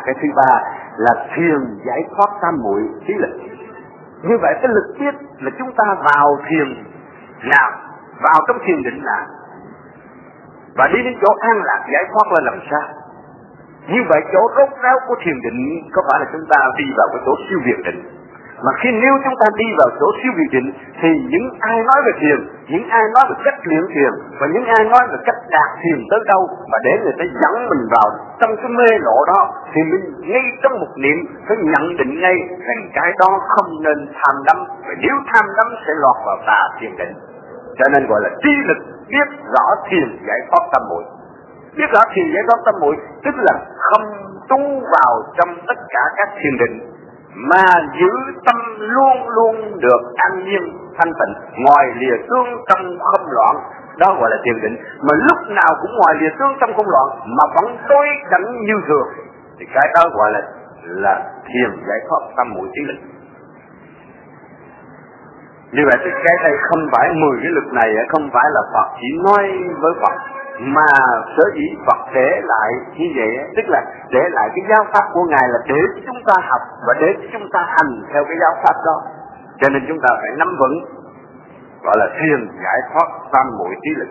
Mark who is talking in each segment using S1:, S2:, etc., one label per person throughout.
S1: cái thứ ba là thiền giải thoát tam muội trí lực. Như vậy cái lực biết là chúng ta vào thiền nào, vào trong thiền định nào, và đi đến chỗ an lạc giải thoát là làm sao. Như vậy chỗ rốt ráo của thiền định có phải là chúng ta đi vào cái chỗ siêu việt định, mà nếu chúng ta đi vào chỗ siêu việt định thì những ai nói về thiền, những ai nói về cách luyện thiền, và những ai nói về cách đạt thiền tới đâu mà để người ta dẫn mình vào trong cái mê lộ đó, thì mình ngay trong một niệm phải nhận định ngay rằng cái đó không nên tham đắm, và nếu tham đắm sẽ lọt vào tà thiền định. Cho nên gọi là trí lực biết rõ thiền giải thoát tâm muội. Biết rõ thiền giải thoát tâm muội tức là không tu vào trong tất cả các thiền định, mà giữ tâm luôn luôn được an nhiên thanh tịnh, ngoài lìa tương trong không loạn, đó gọi là thiền định. Mà lúc nào cũng ngoài lìa tương trong không loạn mà vẫn đối cảnh như thường, thì cái đó gọi là thiền giải thoát tâm muội trí lực. Như vậy thì cái đây không phải 10 cái lực này không phải là Phật chỉ nói với Phật, mà sở dĩ Phật để lại như vậy, tức là để lại cái giáo pháp của Ngài là để chúng ta học và để chúng ta hành theo cái giáo pháp đó. Cho nên chúng ta phải nắm vững, gọi là thiền giải thoát tam muội trí lực.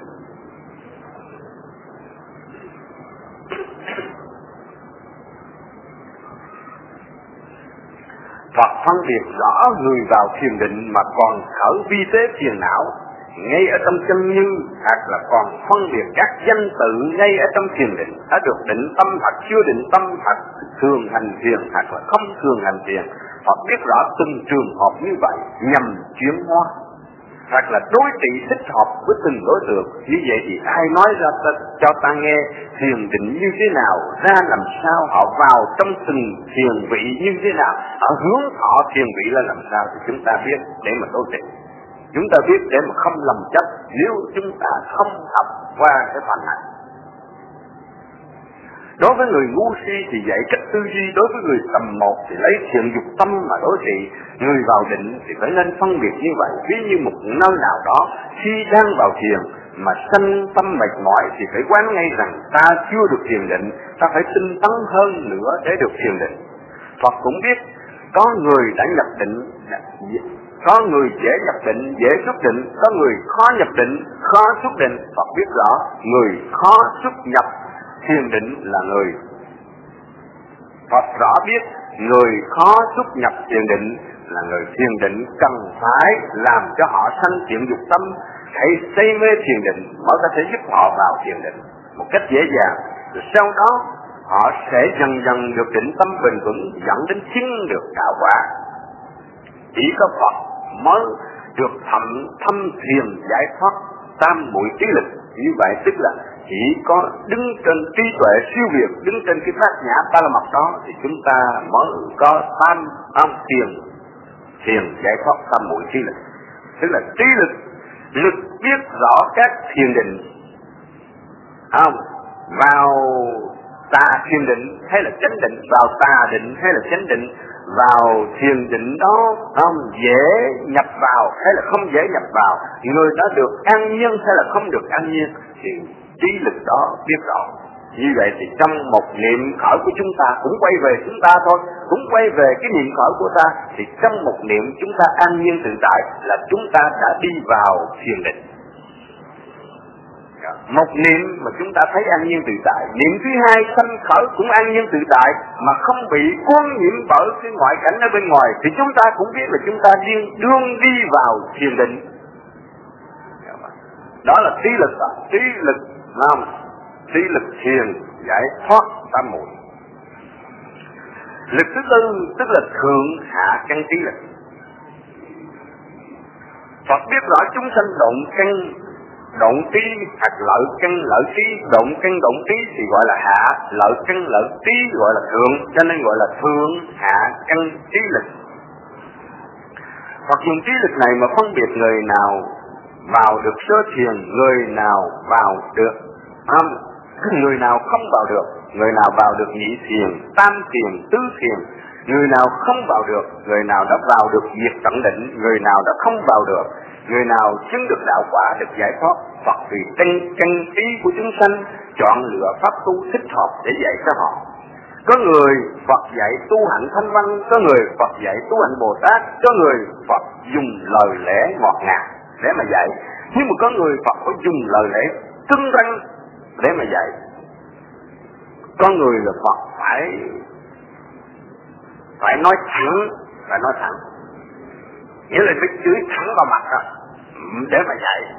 S1: Phật phân biệt rõ người vào thiền định mà còn khởi vi tế phiền não ngay ở trong chân như, hoặc là còn phân biệt các danh tự ngay ở trong thiền định, đã được định tâm hoặc chưa định tâm, hoặc thường hành thiền hoặc là không thường hành thiền. Phật biết rõ từng trường hợp như vậy nhằm chuyển hóa, hoặc là đối trị thích hợp với từng đối tượng. Như vậy thì ai nói ra cho ta nghe thiền định như thế nào, ra làm sao, họ vào trong từng thiền vị như thế nào, họ hướng thọ thiền vị là làm sao, thì chúng ta biết để mà đối trị. Chúng ta biết để mà không lầm chấp nếu chúng ta không học qua cái phần này. Đối với người ngu si thì dạy cách tư duy, đối với người tầm một thì lấy thiện dục tâm mà đối trị. Người vào định thì phải nên phân biệt như vậy. Ví như một nơi nào đó khi đang vào thiền mà sanh tâm mệt mỏi thì phải quán ngay rằng ta chưa được thiền định, ta phải tinh tấn hơn nữa để được thiền định. Phật cũng biết có người đã nhập định, có người dễ nhập định, dễ xuất định, có người khó nhập định, khó xuất định. Phật biết rõ người khó xuất nhập thiền định là người. Phật rõ biết người khó xuất nhập thiền định là người thiền định cần phải làm cho họ sanh thiện dục tâm, hãy say mê thiền định mới có thể giúp họ vào thiền định một cách dễ dàng. Rồi sau đó họ sẽ dần dần được định tâm bền vững, dẫn đến chứng được đạo quả. Chỉ có Phật mới được thâm thiền giải thoát tam muội trí lực. Như vậy tức là chỉ có đứng trên trí tuệ siêu việt, đứng trên cái bát nhã ba la mật đó thì chúng ta mới có thiền giải thoát tam muội trí lực. Tức là trí lực biết rõ các thiền định, vào tà thiền định hay là chánh định, vào tà định hay là chánh định, vào thiền định đó dễ nhập vào hay là không dễ nhập vào, người đó được an nhiên hay là không được an nhiên, thì trí lực đó biết rõ. Như vậy thì trong một niệm khởi của chúng ta cũng quay về chúng ta thôi, cũng quay về cái niệm khởi của ta, thì trong một niệm chúng ta an nhiên tự tại là chúng ta đã đi vào thiền định. Một niệm mà chúng ta thấy an nhiên tự tại, niệm thứ hai sanh khởi cũng an nhiên tự tại mà không bị cuốn nhiễm bởi cái ngoại cảnh ở bên ngoài, thì chúng ta cũng biết là chúng ta đương đi vào thiền định. Đó là trí lực, trí lực thiền giải thoát tam muội. Lực thứ tư tức là thượng hạ căn trí lực. Phật biết rõ chúng sanh động trí hoặc lợi trí, động trí thì gọi là hạ, lợi trí gọi là thượng, cho nên gọi là thượng hạ căn trí lực. Phật dùng trí lực này mà phân biệt người nào vào được sơ thiền, người nào vào được người nào không vào được, người nào vào được nhị thiền, tam thiền, tứ thiền, người nào không vào được, người nào đã vào được diệt tận định, người nào đã không vào được, người nào chứng được đạo quả, được giải thoát. Phật vì căn ý của chúng sanh chọn lựa pháp tu thích hợp để dạy cho họ. Có người Phật dạy tu hạnh thanh văn, có người Phật dạy tu hạnh Bồ Tát, có người Phật dùng lời lẽ ngọt ngào để mà dạy. Nhưng mà có người Phật có dùng lời lẽ cứng rắn để mà dạy. Có người là Phật phải nói thẳng, nghĩa là phải chửi thẳng vào mặt đó, để mà dạy.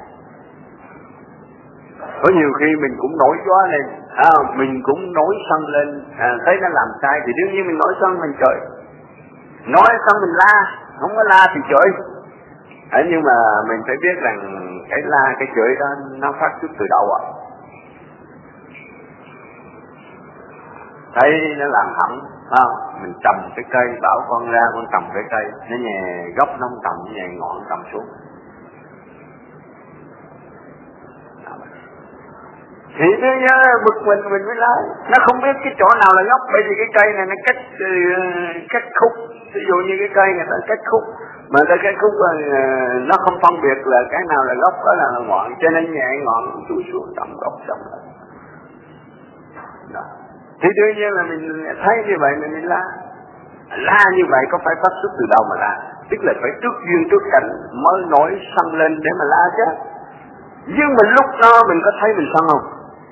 S1: Có nhiều khi mình cũng nổi gió lên, mình cũng nổi sân lên, thấy nó làm sai thì đương nhiên mình nổi sân mình chửi. Nói xong mình la, không có la thì chửi. Nhưng mà mình phải biết rằng cái la, cái chửi đó nó phát xuất từ đâu ạ? Thấy nó làm hỏng, mình trồng cái cây, bảo con ra con trồng cái cây, nó nhè gốc nó không trồng, nó nhè ngọn trồng xuống. Thì nó bực mình mới nói, nó không biết cái chỗ nào là gốc, bởi vì cái cây này nó cách khúc, ví dụ như cái cây này nó cách khúc, mà cái khúc nó không phân biệt là cái nào là gốc, đó là ngọn, cho nên nhẹ ngọn chui xuống trồng gốc xong rồi. Đó. Thì đương nhiên là mình thấy như vậy mà mình la như vậy có phải phát xuất từ đâu mà la, tức là phải trước duyên trước cảnh mới nổi sân lên để mà la chứ. Nhưng mà lúc đó mình có thấy mình sân không?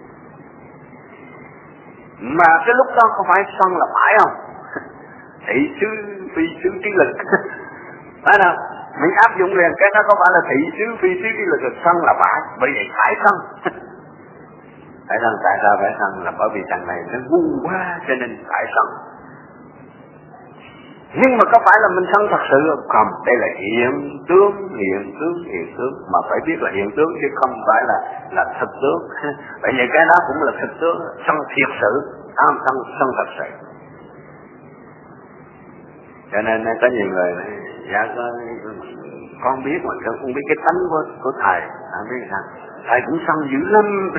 S1: Mà cái lúc đó có phải sân là phải không? Thị xứ phi xứ trí lực. Phải không? Mình áp dụng liền cái đó có phải là thị xứ phi xứ trí lực, sân là phải, bởi vậy phải sân. Tại sao phải sân? Là bởi vì thằng này nó ngu quá cho nên phải sân. Nhưng mà có phải là mình sân thật sự không? Đây là hiện tướng, mà phải biết là hiện tướng chứ không phải là thực tướng. Bởi vì cái đó cũng là thực tướng, sân thiệt sự, sân thật sự. Cho nên có nhiều người nói, dạ con biết mà con không biết cái tánh của thầy, không biết sao? Thầy cũng sân dữ lắm.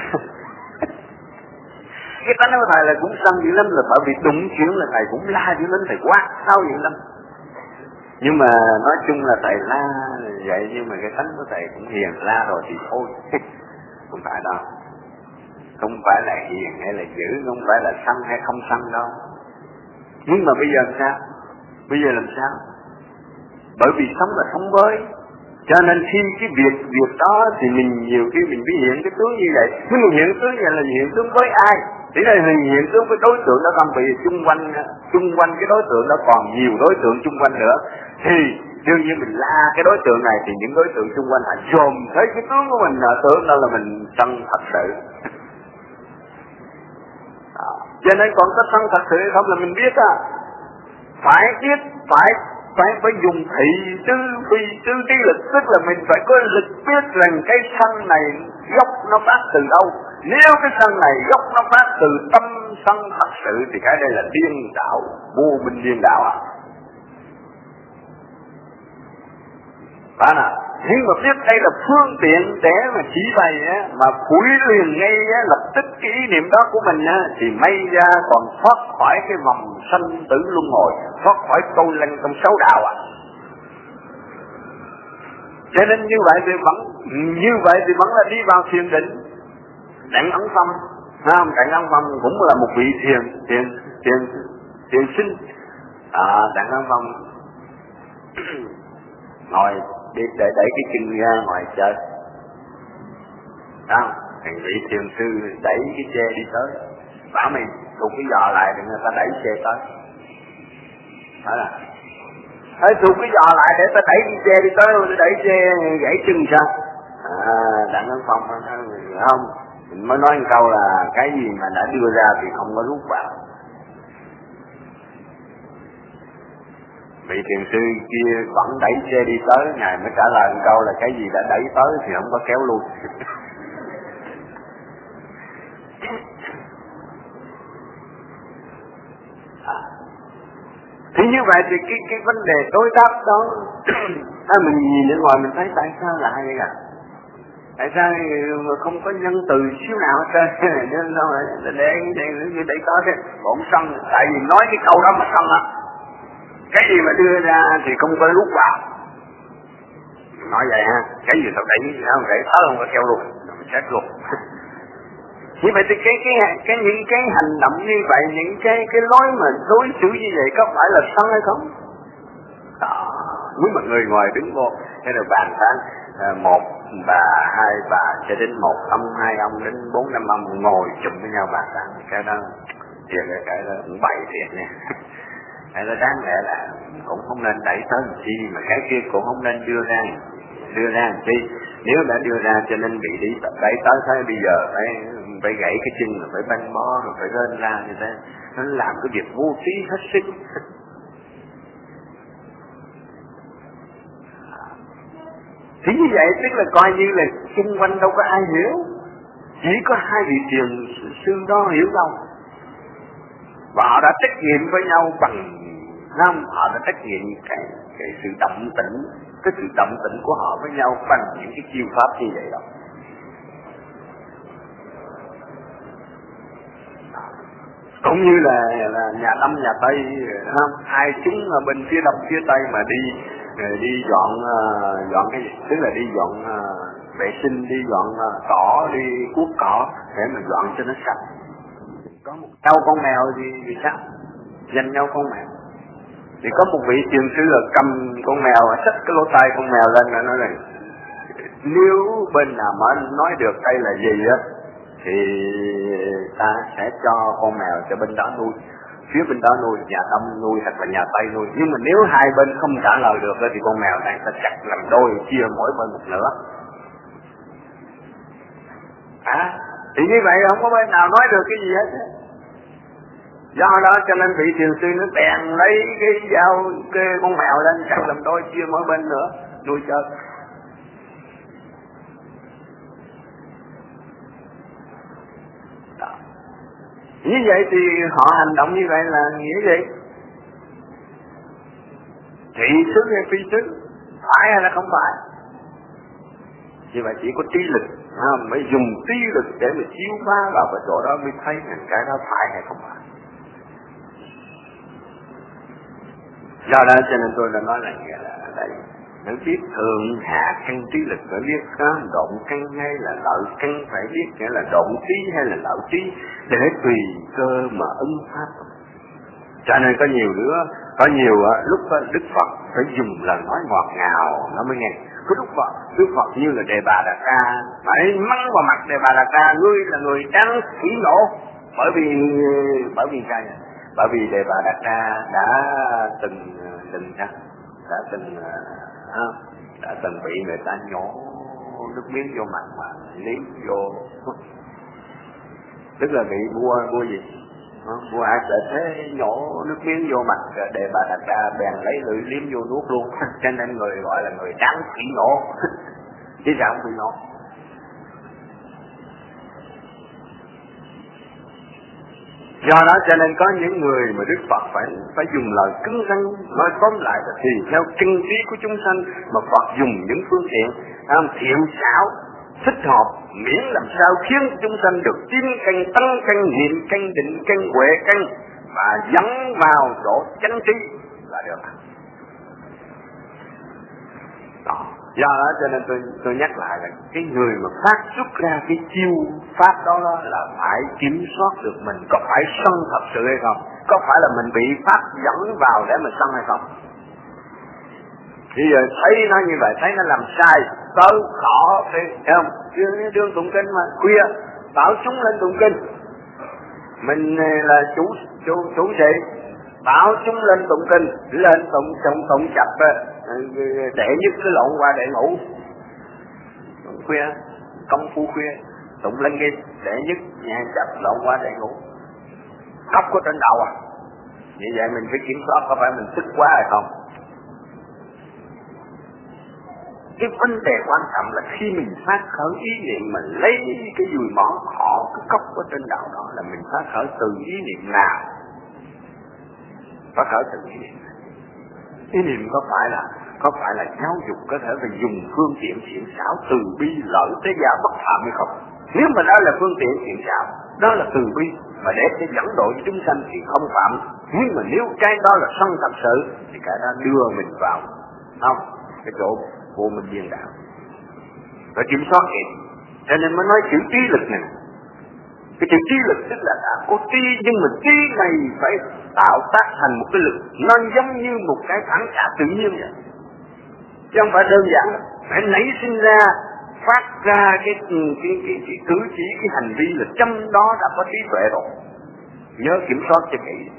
S1: Cái tánh của thầy là cũng sân dữ lắm, là bởi vì đụng chuyện là thầy cũng la dữ lắm, thầy quát sao dữ lắm. Nhưng mà nói chung là thầy la vậy, nhưng mà cái tánh của thầy cũng hiền, la rồi thì thôi. Không phải đâu. Không phải là hiền hay là dữ, không phải là sân hay không sân đâu. Nhưng mà bây giờ làm sao? Bây giờ làm sao? Bởi vì sống là sống với. Cho nên khi cái việc đó thì mình nhiều khi mình phải hiện cái tướng như vậy. Nhưng mà hiện tướng vậy là hiện tướng với ai? Chỉ là hiện tướng với đối tượng đó không, vì chung quanh cái đối tượng đó còn nhiều đối tượng chung quanh nữa. Thì đương nhiên mình la cái đối tượng này thì những đối tượng chung quanh họ dồn thấy cái tướng của mình, tưởng đó là mình sân thật sự. Cho nên còn có sân thật sự hay không là mình biết phải biết, phải dùng thị tứ phi tứ trí lực, tức là mình phải có lực biết rằng cái sân này gốc nó phát từ đâu. Nếu cái sân này gốc nó phát từ tâm sân thật sự thì cái đây là điên đạo, vô minh điên đạo Phải nào? Nhưng mà biết đây là phương tiện để mà chỉ bày mà phủi liền ngay lập tức cái ý niệm đó của mình thì may ra còn thoát khỏi cái vòng sanh tử luân hồi, thoát khỏi câu lanh trong sáu đạo Cho nên như vậy thì vẫn là đi vào thiền định. Đặng Ấn Phong, Đặng Ấn Phong cũng là một vị thiền sinh. Đặng Ấn Phong ngồi để đẩy cái chân ra ngoài chơi. Thằng vị thiền sư đẩy cái xe đi tới, bảo mày thụt cái giò lại để người ta đẩy xe tới. Phải là thụt cái giò lại để ta đẩy cái xe đi tới, đẩy xe gãy chân sao? Đặng Ấn Phong không, mình mới nói một câu là cái gì mà đã đưa ra thì không có rút vào. Vị thiền sư kia vẫn đẩy xe đi tới, ngài mới trả lời một câu là cái gì đã đẩy tới thì không có kéo lui. Thì như vậy thì cái vấn đề đối đáp đó mình nhìn bên ngoài mình thấy tại sao lại vậy cả? Tại sao không có nhân từ xíu nào hết trơn? Nên sao để có cái bổn sân, tại vì nói cái câu đó mà sân cái gì mà đưa ra thì không có rút vào. Nói vậy cái gì tao đẩy tới không có kéo luôn, mình chết luôn. Như vậy thì những cái hành động như vậy, những cái lối mà đối xử như vậy có phải là sân hay không? Đó, nếu mà người ngoài đứng vô hay là bàn tán một bà, hai bà cho đến một ông, hai ông đến 4-5 ông ngồi chụm với nhau bàn tán, cái đó thiệt là cái đó cũng bậy thiệt nha. Cái đó đáng lẽ là cũng không nên đẩy tới làm chi, mà cái kia cũng không nên đưa ra làm chi. Nếu đã đưa ra cho nên bị đẩy tới thế bây giờ phải gãy cái chân, rồi phải băng bó, rồi phải lên ra như thế, nó làm cái việc vô trí hết sức. Thì như vậy tức là coi như là xung quanh đâu có ai hiểu, chỉ có hai vị thiền sư đó hiểu đâu. Và họ đã trách nhiệm với nhau bằng năm, họ đã trách nhiệm cái sự động tĩnh, cái sự động tĩnh của họ với nhau bằng những cái chiêu pháp như vậy đó. Cũng như là nhà Đông nhà Tây không, hai chúng ở bên phía Đông phía Tây mà đi dọn cái gì, tức là đi dọn vệ sinh, đi dọn cỏ, đi cuốc cỏ để mà dọn cho nó sạch. Có một đâu con mèo thì sao? Dành nhau con mèo. Thì có một vị thiền sư là cầm con mèo, xách cái lỗ tai con mèo lên và nói là nếu bên nào mà nói được đây là gì á thì ta sẽ cho con mèo cho bên đó nuôi, phía bên đó nuôi, nhà Đông nuôi hoặc là nhà Tây nuôi. Nhưng mà nếu hai bên không trả lời được thì con mèo này ta chặt làm đôi, chia mỗi bên một nửa. Thì như vậy không có bên nào nói được cái gì hết. Do đó cho nên vị thiền sư nó bèn lấy cái dao cái con mèo lên chặt làm đôi, chia mỗi bên nữa, nuôi chơi. Đó. Như vậy thì họ hành động như vậy là nghĩa gì? Thị xứ hay phi xứ, phải hay là không phải? Như vậy chỉ có trí lực, mới dùng trí lực để mà chiếu phá vào cái chỗ đó mới thấy rằng cái đó phải hay không phải. Do đó cho nên tôi đã nói là đây, phải biết thượng hạ căn trí lực, phải biết động căn hay là lợi căn, phải biết nghĩa là động trí hay là lợi trí để tùy cơ mà ứng pháp. Cho nên có nhiều lúc Đức Phật phải dùng lời nói ngọt ngào nó mới nghe. Cái Đức Phật như là Đề Bà Đạt Đa, phải mắng vào mặt Đề Bà Đạt Đa, ngươi là người đáng phỉ nộ, bởi vì Đề Bà Đạt Đa đã từng bị người ta nhổ nước miếng vô mặt mà liếm vô, tức là bị vua gì? Vua Ai Cập thế nhổ nước miếng vô mặt Đề Bà Đạt Đa, bèn lấy lưỡi liếm vô nuốt luôn. Cho nên người gọi là người đáng phỉ nộ. Chứ sao không phỉ nộ? Do đó cho nên có những người mà Đức Phật phải dùng lời cứng rắn nói tóm lại là thì theo chân trí của chúng sanh mà Phật dùng những phương tiện thiện xảo thích hợp, miễn làm sao khiến chúng sanh được tiến căn, tăng căn, niệm căn, định căn, huệ căn và dẫn vào chỗ chánh trí là được. Đó. Do đó cho nên tôi nhắc lại là cái người mà phát xuất ra cái chiêu pháp đó là phải kiểm soát được mình có phải sân thật sự hay không, có phải là mình bị pháp dẫn vào để mà sân hay không. Bây giờ thấy nó như vậy, thấy nó làm sai, tới khó thì thấy không? Đương tụng kinh mà khuya bảo chúng lên tụng kinh, mình là chủ sĩ bảo chúng lên tụng kinh, lên tụng chập để nhất cái lộn qua để ngủ. Khuya công phu khuya tụng lên nghiêm để nhất nhà chập lộn qua để ngủ, cốc có trên đầu à. Như vậy mình phải kiểm soát có phải mình tức quá hay không. Cái vấn đề quan trọng là khi mình phát khởi ý niệm mà lấy cái dùi mỏ họ cái cốc ở trên đầu đó là mình phát khởi từ ý niệm nào? Phát khởi từ ý niệm. Ý niệm có phải là giáo dục có thể phải dùng phương tiện thiện xảo từ bi lợi thế gia bất phạm hay không? Nếu mà đó là phương tiện thiện xảo, đó là từ bi mà để dẫn độ cho chúng sanh thì không phạm. Nhưng mà nếu cái đó là sân thật sự thì cái đó đưa mình vào cái chỗ vô minh điên đạo. Phải kiểm soát vậy. Cho nên mới nói chữ trí lực này. Cái chữ trí lực tức là đã có trí, nhưng mà trí này phải tạo tác thành một cái lực, nó giống như một cái phản xạ tự nhiên vậy, chứ không phải đơn giản, phải nảy sinh ra, phát ra cái cử chỉ, cái hành vi là trong đó đã có trí tuệ rồi. Nhớ kiểm soát cho kỹ.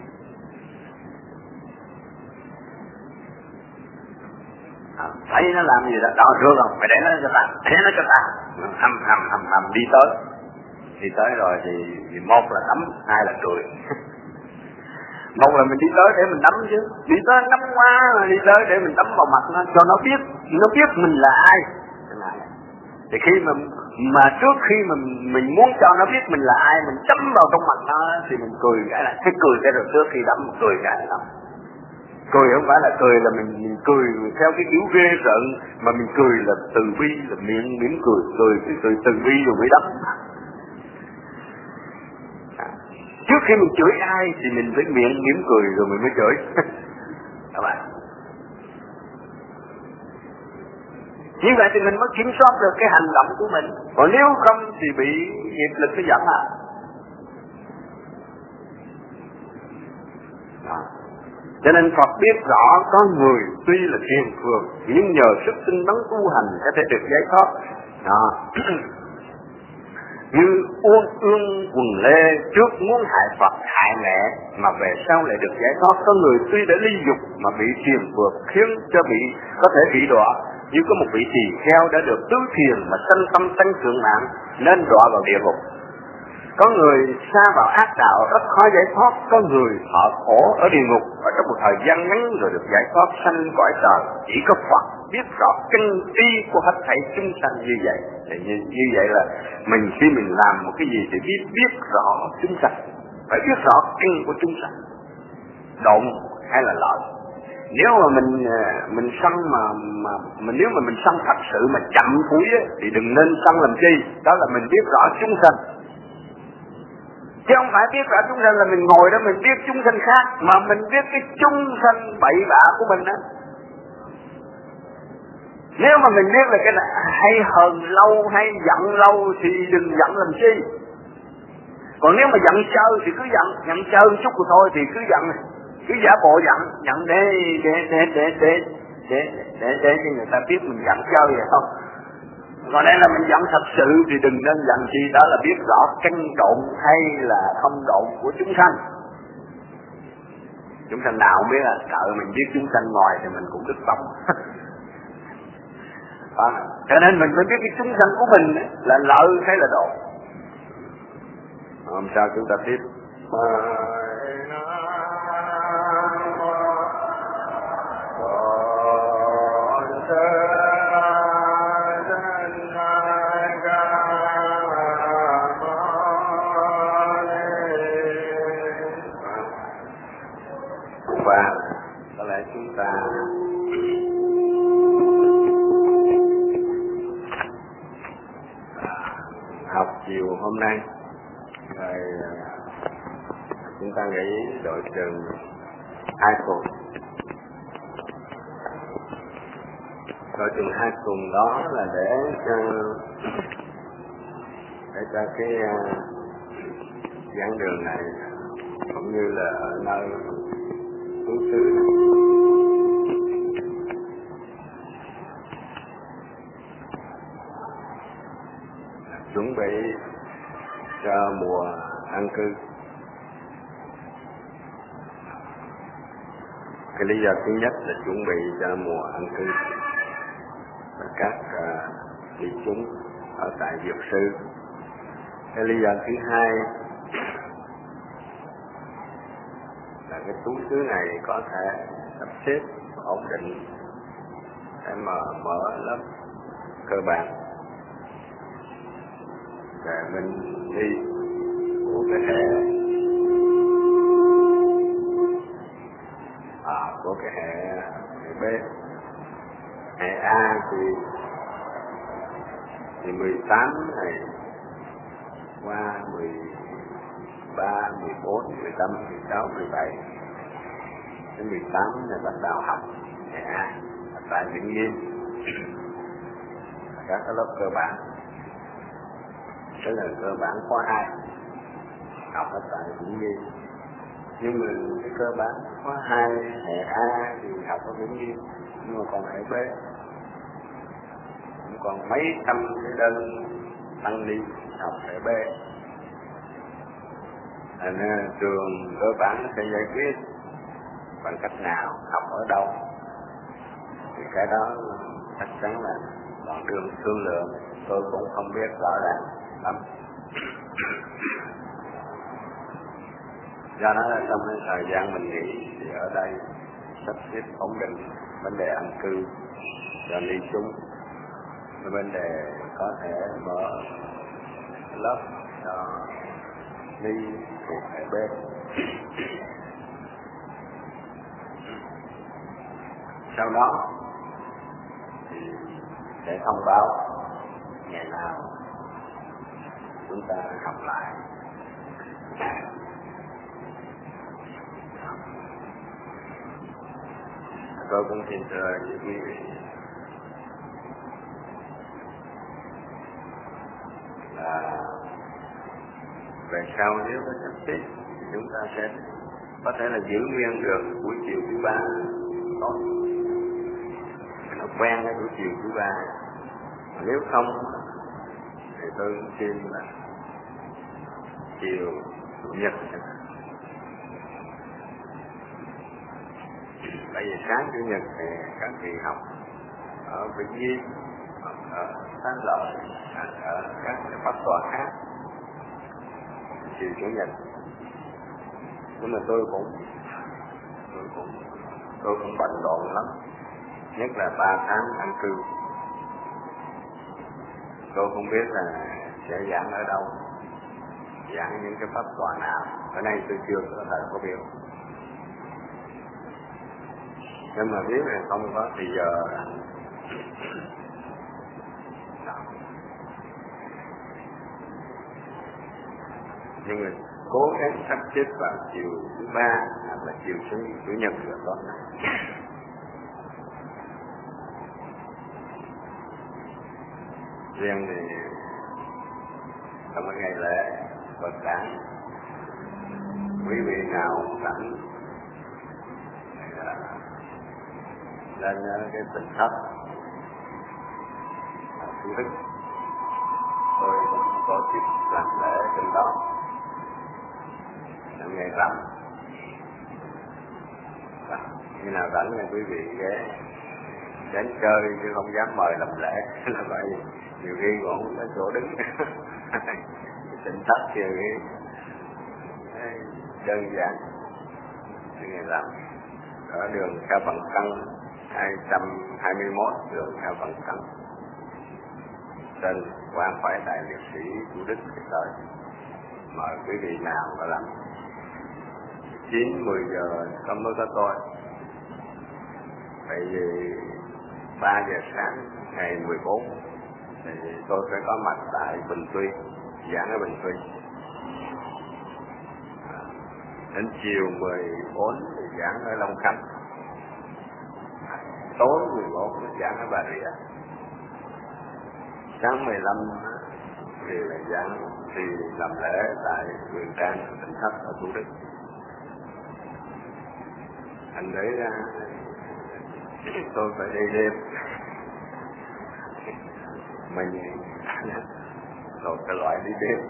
S1: Thấy nó làm gì đó, đó rước không, phải để nó cho ta, để nó cho ta, hầm đi tới rồi thì một là đấm, hai là cười. Một là mình đi tới để mình đấm chứ, đi tới đấm quá, đi tới để mình đấm vào mặt nó, cho nó biết mình là ai. Thì khi mà trước khi mình muốn cho nó biết mình là ai, mình đấm vào trong mặt nó thì mình cười cái cười rồi trước khi đấm cười cái đó. Cười không phải là cười là mình cười theo cái kiểu ghê rợn, mà mình cười là từ bi, là miệng mỉm cười cái cười từ bi rồi mới đấm. Trước khi mình chửi ai thì mình phải miệng mỉm cười rồi mình mới chửi. Các bạn. Như vậy thì mình mới kiểm soát được cái hành động của mình. Còn nếu không thì bị nghiệp lực nó dẫn à. Cho nên Phật biết rõ có người tuy là thiền phường nhưng nhờ sức tinh tấn tu hành có thể được giải thoát. Như uông ương quần lê trước muốn hại Phật hại mẹ mà về sau lại được giải thoát. Có người tuy đã ly dục mà bị thiền phược khiến cho có thể bị đọa. Như có một vị tỳ kheo đã được tứ thiền mà sanh tâm sanh thượng mạng nên đọa vào địa ngục. Có người sa vào ác đạo rất khó giải thoát. Có người họ khổ ở địa ngục và trong một thời gian ngắn rồi được giải thoát sanh cõi trời. Chỉ có Phật biết rõ chân trí của hết thảy chúng sanh như vậy. Thì như vậy là mình khi mình làm một cái gì thì biết rõ chúng sanh, phải biết rõ chân của chúng sanh, động hay là lợi. Nếu mà mình sân mà nếu mà mình sân thật sự mà chậm thúi thì đừng nên sân làm chi. Đó là mình biết rõ chúng sanh, chứ không phải biết rõ chúng sanh là mình ngồi đó mình biết chúng sanh khác, mà mình biết cái chúng sanh bậy bạ của mình đó. Nếu mà mình biết là cái này hay hờn lâu hay giận lâu thì đừng giận làm chi. Còn nếu mà giận chơi thì cứ giận chơi chút rồi thôi thì cứ giận, cứ giả bộ giận để cho người ta biết mình giận chơi vậy không. Còn đây là mình giận thật sự thì đừng nên giận chi. Đó là biết rõ căn độn hay là không độn của chúng sanh. Chúng sanh nào không biết là sợ mình biết chúng sanh ngoài thì mình cũng đứt sống. Cho nên mình phải biết cái chúng sanh của mình là lợi hay là độn. Hôm sau chúng ta tiếp. Và có lẽ chúng ta học chiều hôm nay rồi chúng ta nghỉ đội chừng 2 tuần. Đội chừng 2 tuần đó là để cho cái giảng đường này cũng như là ở nơi tứ xứ chuẩn bị cho mùa an cư. Cái lý do thứ nhất là chuẩn bị cho mùa an cư và các vị chúng ở tại Dược Sư. Cái lý do thứ hai là cái tú xứ này có thể sắp xếp ổn định để mà mở lớp cơ bản về mình đi của cái hệ của cái hệ B. Hệ A thì 18 này qua 13, 14, 15, 16, 17 đến 18 này bắt đầu học hệ A tại Vĩnh Nghiêm. Các cái lớp cơ bản, tức là cơ bản khóa 2 học ở tại Vĩnh Nghi, nhưng mà cái cơ bản có 2 hệ A thì học ở Vĩnh Nghi, nhưng mà còn hệ B cũng còn mấy trăm cái đơn tăng đi học hệ B. Nên trường cơ bản nó sẽ giải quyết bằng cách nào, học ở đâu, thì cái đó chắc chắn là đoạn đường thương lượng, tôi cũng không biết rõ ràng lắm. Do đó là trong cái thời gian mình nghỉ thì ở đây sắp xếp ổn định vấn đề ăn cư cho ly chúng, cái vấn đề có thể mở lớp cho ly thuộc hệ B. Sau đó thì sẽ thông báo ngày nào chúng ta học lại. Tôi cũng xin thưa với quý vị là về sau nếu có sắp xếp thì chúng ta sẽ có thể là giữ nguyên được buổi chiều thứ 3 tốt, nó quen cái buổi chiều thứ 3. Nếu không thì tôi xin là chiều chủ nhật. Bây giờ sáng chủ nhật thì các vị học ở Vĩnh Nghi, ở Sáng Lợi, ở các pháp tòa khác chiều chủ nhật. Nhưng mà tôi cũng bận rộn lắm, nhất là 3 tháng ăn cư. Tôi không biết là sẽ giảng ở đâu, giảng những cái pháp tòa nào. Ở đây tôi chưa có thời có biểu, nhưng mà biết là không có thì giờ nhưng mà cố gắng sắp xếp vào chiều thứ 3 hoặc là chiều chủ nhật là tốt. Riêng thì trong cái ngày lễ Phật đản, quý vị nào rảnh lên cái Tỉnh Thất Thủ Đức, tôi cũng tổ chức làm lễ trên đó trong ngày rằm. Khi nào rảnh thì quý vị đến chơi chứ không dám mời làm lễ là vậy, nhiều khi còn không có chỗ đứng. Tỉnh Thất thì đơn giản ngày rằm ở đường Kha Bằng Cân 221, đường Kha Bằng Cân, tên quan phải đại liệt sĩ Thủ Đức tới. Mời quý vị nào có làm 9-10 giờ không mới có tôi. Tại vì 3 giờ sáng ngày 14 thì tôi phải có mặt tại Bình Tuy, giảng ở Bình Tuy. Đến chiều 14 thì giảng ở Long Khánh, tối 14 thì giảng ở Bà Rịa, sáng 15 thì là giảng thì làm lễ tại vườn Trang Tỉnh Thất ở Thủ Đức. Thành đấy ra tôi phải đi đêm, mình rồi cái loại đi đêm.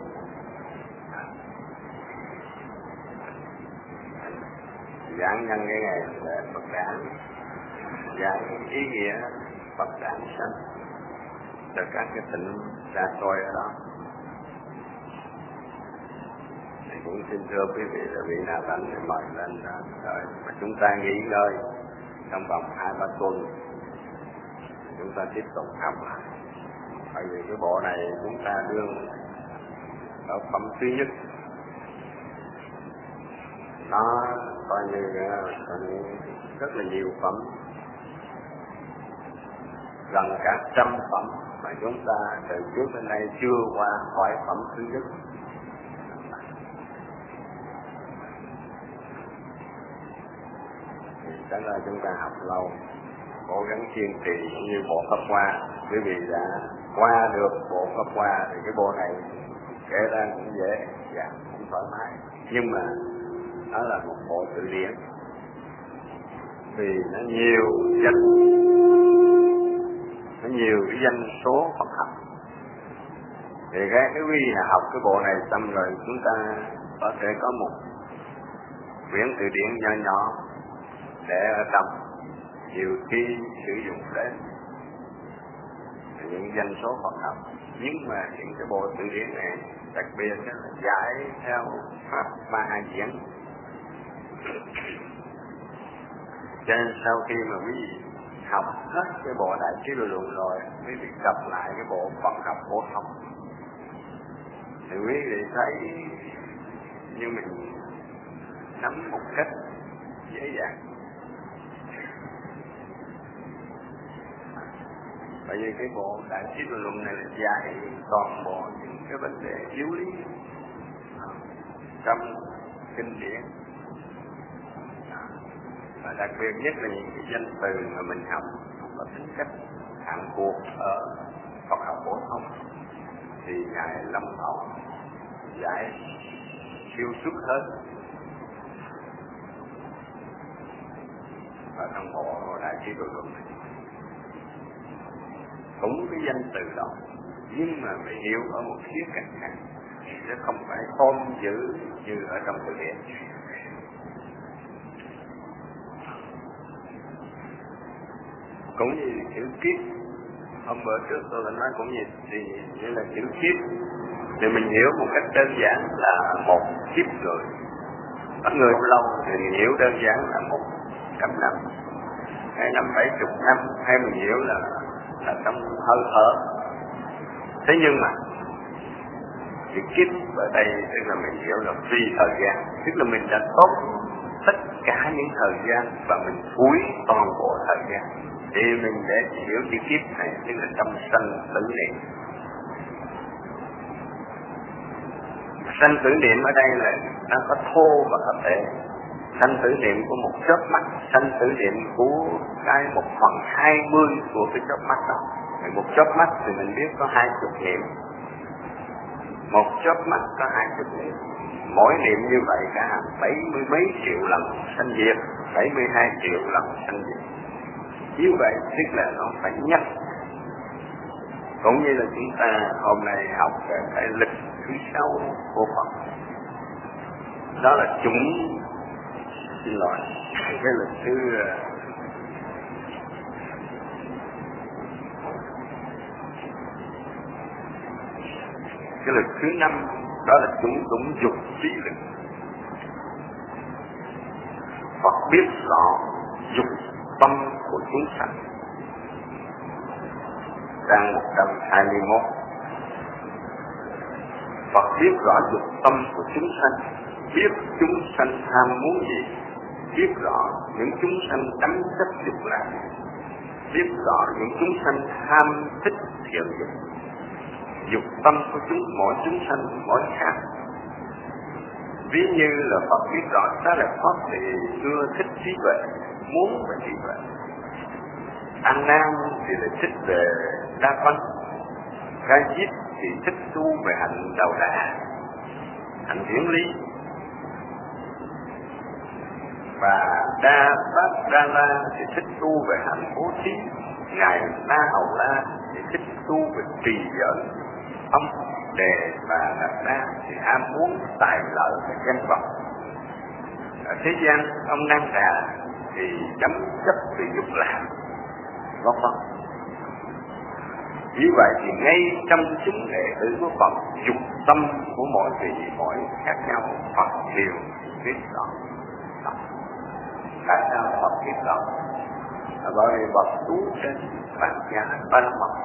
S1: Giảng nhân cái ngày lễ Phật đản, giảng ý nghĩa Phật đản sanh cho các cái tỉnh xa xôi ở đó. Thì cũng xin thưa quý vị là vị nào rảnh thì mời lên đó. Rồi mà chúng ta nghỉ ngơi trong vòng 2-3 tuần, chúng ta tiếp tục học lại. Bởi vì cái bộ này chúng ta đương ở phẩm thứ nhất, nó coi như rất là nhiều phẩm, gần cả 100 phẩm mà chúng ta từ trước đến nay chưa qua khỏi phẩm thứ nhất. Thì chắc là chúng ta học lâu, cố gắng kiên trì cũng như bộ Pháp Hoa. Quý vị đã qua được bộ Pháp Hoa thì cái bộ này kể ra cũng dễ dàng, không thoải mái. Nhưng mà đó là một bộ từ điển, vì nó nhiều cái danh số Phật học. Thì cái quý học cái bộ này xong rồi chúng ta có thể có một quyển từ điển nhỏ nhỏ để ở trong, nhiều khi sử dụng đến những danh số Phật học. Nhưng mà những cái bộ từ điển này đặc biệt là giải theo pháp Ma Diễn. Cho nên sau khi mà quý vị học hết cái bộ Đại Trí Độ Luận rồi, quý vị đọc lại cái bộ Phật học phổ thông, thì quý vị thấy như mình nắm một cách dễ dàng. Bởi vì cái bộ Đại Trí Độ Luận này là dạy toàn bộ những cái vấn đề yếu lý trong kinh điển, và đặc biệt nhất là những cái danh từ mà mình học có tính cách hạn cuộc ở Phật học phổ thông thì ngài Lâm Hậu giải siêu xuất hết. Và trong bộ Đại Trí Độ Luận này cũng cái danh từ đó, nhưng mà phải hiểu ở một khía cạnh khác, chứ không phải ôm giữ như ở trong từ điển. Cũng như chữ kiếp, hôm bữa trước tôi đã nói cũng như là chữ kiếp, thì mình hiểu một cách đơn giản là một kiếp người. Có người lâu thì mình hiểu đơn giản là 100 năm, hay 50-70 năm, hay mình hiểu là trong hơi thở. Thế nhưng mà chữ kiếp ở đây tức là mình hiểu là phi thời gian, tức là mình đã tốt tất cả những thời gian và mình phúi toàn bộ thời gian. Thì mình để hiểu chữ kiếp này tức là trong sanh tử niệm. Sanh tử niệm ở đây là nó có thô và có thể. Sanh tử niệm của một chớp mắt, sanh tử niệm của cái 1/20 của cái chớp mắt đó. Một chớp mắt thì mình biết có 20 niệm. Một chớp mắt có 20 niệm. Mỗi niệm như vậy cả hàng 70 mấy triệu lần sanh diệt, 72 triệu lần sanh diệt. Như vậy tức là nó phải nhắc. Cũng như là chúng ta hôm nay học về cái lịch thứ 6 của Phật. Đó là xin lỗi, cái lịch thứ cái lịch thứ 5, đó là đúng dục trí lực. Phật biết rõ dục tâm của chúng sanh. Trang 121. Phật biết rõ dục tâm của chúng sanh, biết chúng sanh tham muốn gì, biết rõ những chúng sanh đắm chấp dục lạc, biết rõ những chúng sanh tham thích thiện dục. Dục tâm của mỗi chúng sanh mỗi khác. Ví như là Phật biết rõ Xá Lợi Phất thì ưa thích trí tuệ, muốn về trí tuệ. An Nan thì lại thích về đa văn. Ca Diếp thì thích tu về hạnh đầu đà, hạnh hiển lý. Và Đa La thì thích tu về hạnh bố thí. Ngài Na Hầu La thì thích tu về trì giới. Ông Đề và Đạt Đa thì ham muốn tài lợi và danh vọng. Ở thế gian ông Nan Đà thì đắm chấp về dục lạc, vân vân. Như vậy thì ngay trong chính đệ tử của Phật, dục tâm của mỗi vị mỗi khác nhau, Phật đều biết rõ. Tại sao Phật biết rõ? Bởi vì Phật trú trên Bát Nhã Ba La Mật,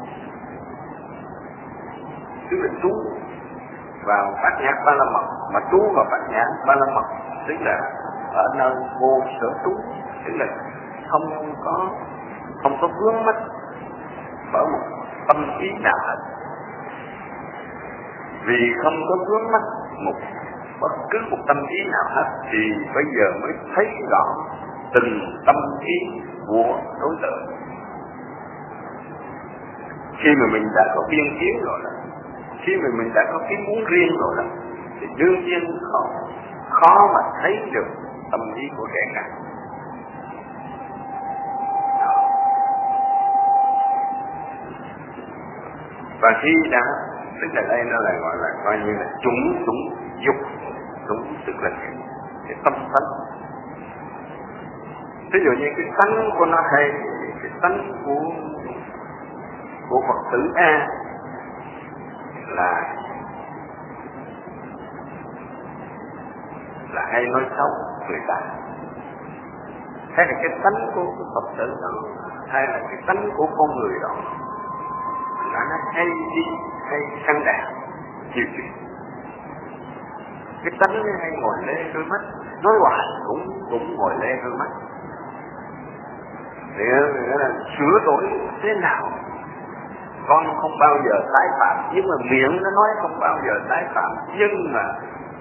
S1: tức là trú vào Bát Nhã Ba La Mật. Mà trú vào Bát Nhã Ba La Mật tức là ở nơi vô sở trú, tức là không có vướng mắc bởi một tâm ý nào hết. Vì không có vướng mắc bất cứ một tâm ý nào hết thì bây giờ mới thấy rõ từng tâm ý của đối tượng. Khi mà mình đã có biên kiến rồi đó, khi mà mình đã có cái muốn riêng rồi đó, thì đương nhiên khó mà thấy được tâm ý của kẻ khác. Và khi đã, tức là đây nó là gọi là coi như là chúng dục, tức là cái tâm tánh. Ví dụ như cái tánh của nó hay, cái tánh của Phật tử A là hay nói xấu người ta, hay là cái tánh của Phật tử đó, hay là cái tánh của con người đó là nó hay đi, hay săn đạp nhiều chuyện. Cái tánh nó hay ngồi lê đôi mắt, nói hoài cũng ngồi lê đôi mắt. Thì nghĩa là sửa đổi thế nào con không bao giờ tái phạm, nhưng mà miệng nó nói không bao giờ tái phạm, nhưng mà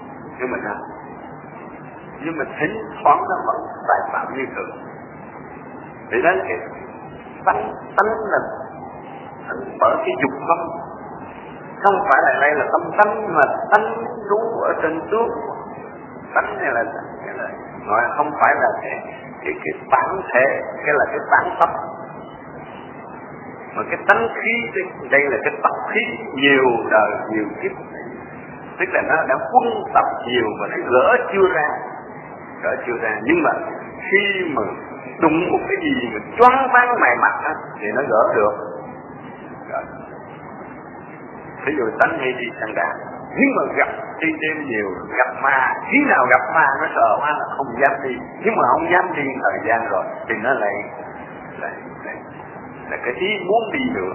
S1: thỉnh thoảng nó vẫn tái phạm như thường. Thì đó cái tánh là bởi cái dục không phải là đây là tâm tánh, mà tánh trú ở trên tướng. Tánh này là gọi không phải là cái bản thể, cái là cái bản tâm. Mà cái tánh khí đây là cái tập khí nhiều đời nhiều kiếp, tức là nó đã quân tập nhiều mà nó gỡ chưa ra, nhưng mà khi mà đụng một cái gì mà choáng váng mày mặt á thì nó gỡ được. Ví dụ tánh hay đi săn đạp, nhưng mà gặp đi đêm nhiều, gặp ma, khi nào gặp ma nó sợ quá là không dám đi, nhưng mà không dám đi thời gian rồi thì nó lại cái ý muốn đi nữa.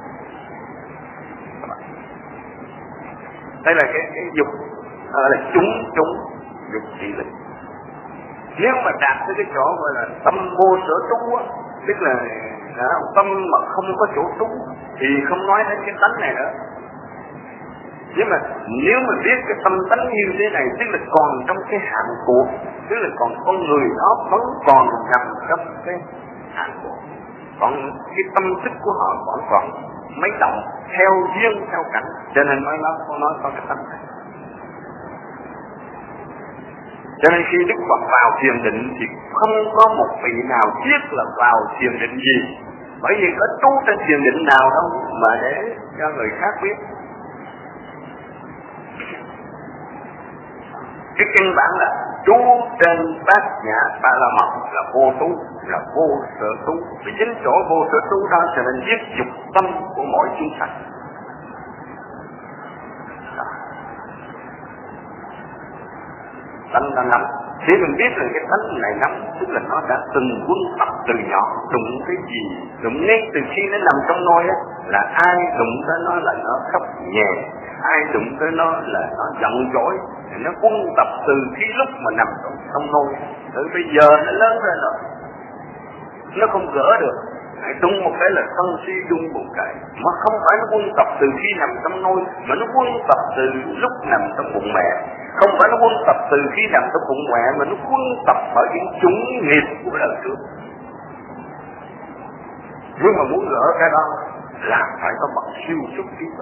S1: Đây là cái dục, là chúng dục trị lực. Nếu mà đạt tới cái chỗ gọi là tâm vô sở trú á, tức là tâm mà không có chỗ trú thì không nói đến cái tánh này nữa. Nhưng mà nếu mà biết cái tâm tánh như thế này, tức là còn trong cái hạn cuộc, tức là còn con người đó vẫn còn nằm trong cái hạn cuộc, còn cái tâm thức của họ vẫn còn mấy động theo duyên theo cảnh, cho nên mới nói có cái tâm này. Cho nên khi Đức Phật vào thiền định thì không có một vị nào biết là vào thiền định gì, bởi vì có trú trên thiền định nào đâu mà để cho người khác biết. Cái căn bản là trú trên bát nhã ba la mật là vô trú, là vô sở trú. Vì chính chỗ vô sở trú đó cho nên giết dục tâm của mỗi chúng sanh. Tánh đã nắm. Khi mình biết là cái tánh này nắm, tức là nó đã từng quân tập từ nhỏ, đụng cái gì, đụng ngay từ khi nó nằm trong nôi á, là ai đụng tới nó là nó khóc nhè, ai đụng tới nó là nó giận dỗi. Nó quân tập từ khi lúc mà nằm trong nôi, từ bây giờ nó lớn lên rồi, nó không gỡ được. Đụng một cái là sân si đung một cái, mà không phải nó quân tập từ khi nằm trong nôi, mà nó quân tập từ lúc nằm trong bụng mẹ. Không phải nó quân tập từ khi nằm trong bụng mẹ, mà nó quân tập bởi những chủng nghiệp của đời trước. Nhưng mà muốn gỡ cái đó là phải có bậc siêu xuất trí tuệ.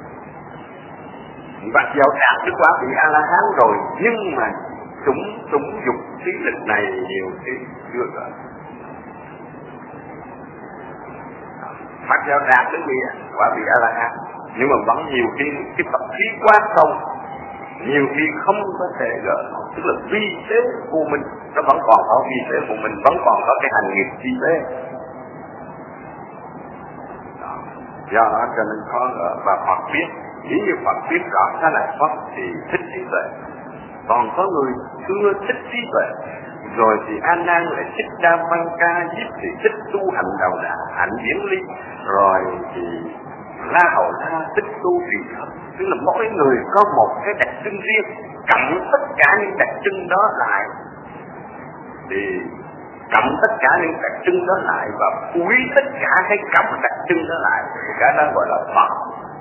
S1: Và vào đạt được quả vị A-la-hán rồi, nhưng mà chủng dục trí lực này nhiều khi chưa gỡ. Mặc dù đạt đến gì quả vị A-la-hán, nhưng mà vẫn nhiều khi cái tập khí quá sâu, nhiều khi không có thể gỡ. Tức là vi tế của mình nó vẫn còn có vi tế của mình, vẫn còn có cái hành nghiệp vi tế. Do đó cho nên khó gỡ. Và Phật biết, chỉ như Phật biết rõ cái là Phật thì thích trí tuệ, còn có người chưa thích trí tuệ. Rồi thì A Nan lại thích Đa Văn Ca, Diếp thì thích tu hành đầu đà, hạnh viễn ly. Rồi thì La Hầu La thích tu trì hợp. Tức là mỗi người có một cái đặc trưng riêng, cộng tất cả những đặc trưng đó lại, thì cộng tất cả những đặc trưng đó lại và quý tất cả cái cộng đặc trưng đó lại, thì cái đó gọi là Phật.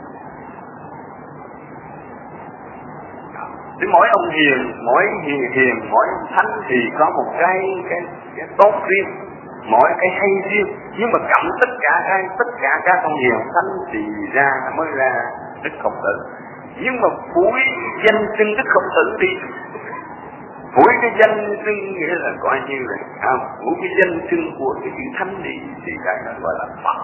S1: Thì mỗi ông hiền, mỗi ông thánh thì có một cái tốt riêng, mỗi cái hay riêng, nhưng mà cộng tất cả các ông hiền thánh thì mới ra Đức Khổng Tử. Nhưng mà phủi danh xưng Đức Khổng Tử đi, phủi cái danh xưng nghĩa là coi như là phủi cái danh xưng của cái chữ thánh đi thì cái đó gọi là Phật.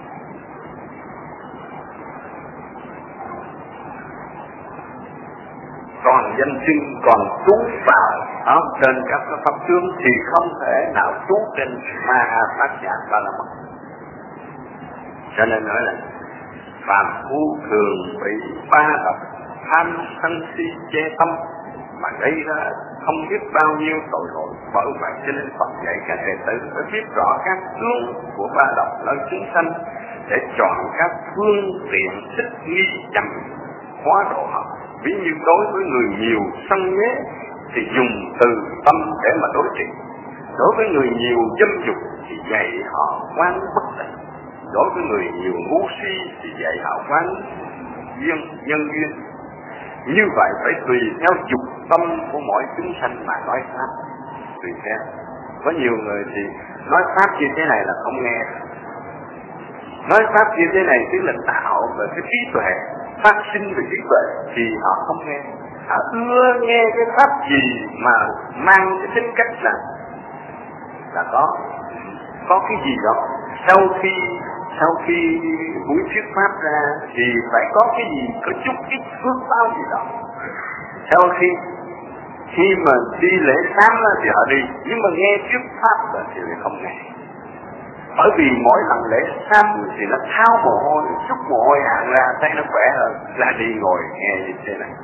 S1: Còn danh xưng còn trú vào trên các cái pháp tướng thì không thể nào trú trên ma phát giác ba la mật. Cho nên nói là phàm phu thường bị ba độc tham sân si che tâm mà gây ra không biết bao nhiêu tội lỗi. Bởi vậy cho nên Phật dạy các đệ tử phải biết rõ các tướng của ba độc nơi chúng sanh để chọn các phương tiện thích nghi chậm hóa độ họ. Ví như đối với người nhiều sân nhế thì dùng từ tâm để mà đối trị. Đối với người nhiều dâm dục thì dạy họ quán bất tịnh. Đối với người nhiều ngu si thì dạy họ quán nhân duyên. Như vậy phải tùy theo dục tâm của mỗi chúng sanh mà nói pháp. Tùy theo. Có nhiều người thì nói pháp như thế này là không nghe. Nói pháp như thế này tức là tạo về cái trí tuệ, phát sinh về trí tuệ thì họ không nghe. Họ ưa nghe cái pháp gì mà mang cái tính cách là có cái gì đó. Sau khi buổi thuyết pháp ra thì phải có cái gì, có chút ít phước báo gì đó. Sau khi mà đi lễ sám thì họ đi, nhưng mà nghe thuyết pháp rồi thì không nghe. Bởi vì mỗi lần lễ sám thì nó tháo mồ hôi, chút mồ hôi hạn ra thấy nó khỏe hơn là đi ngồi nghe như thế này.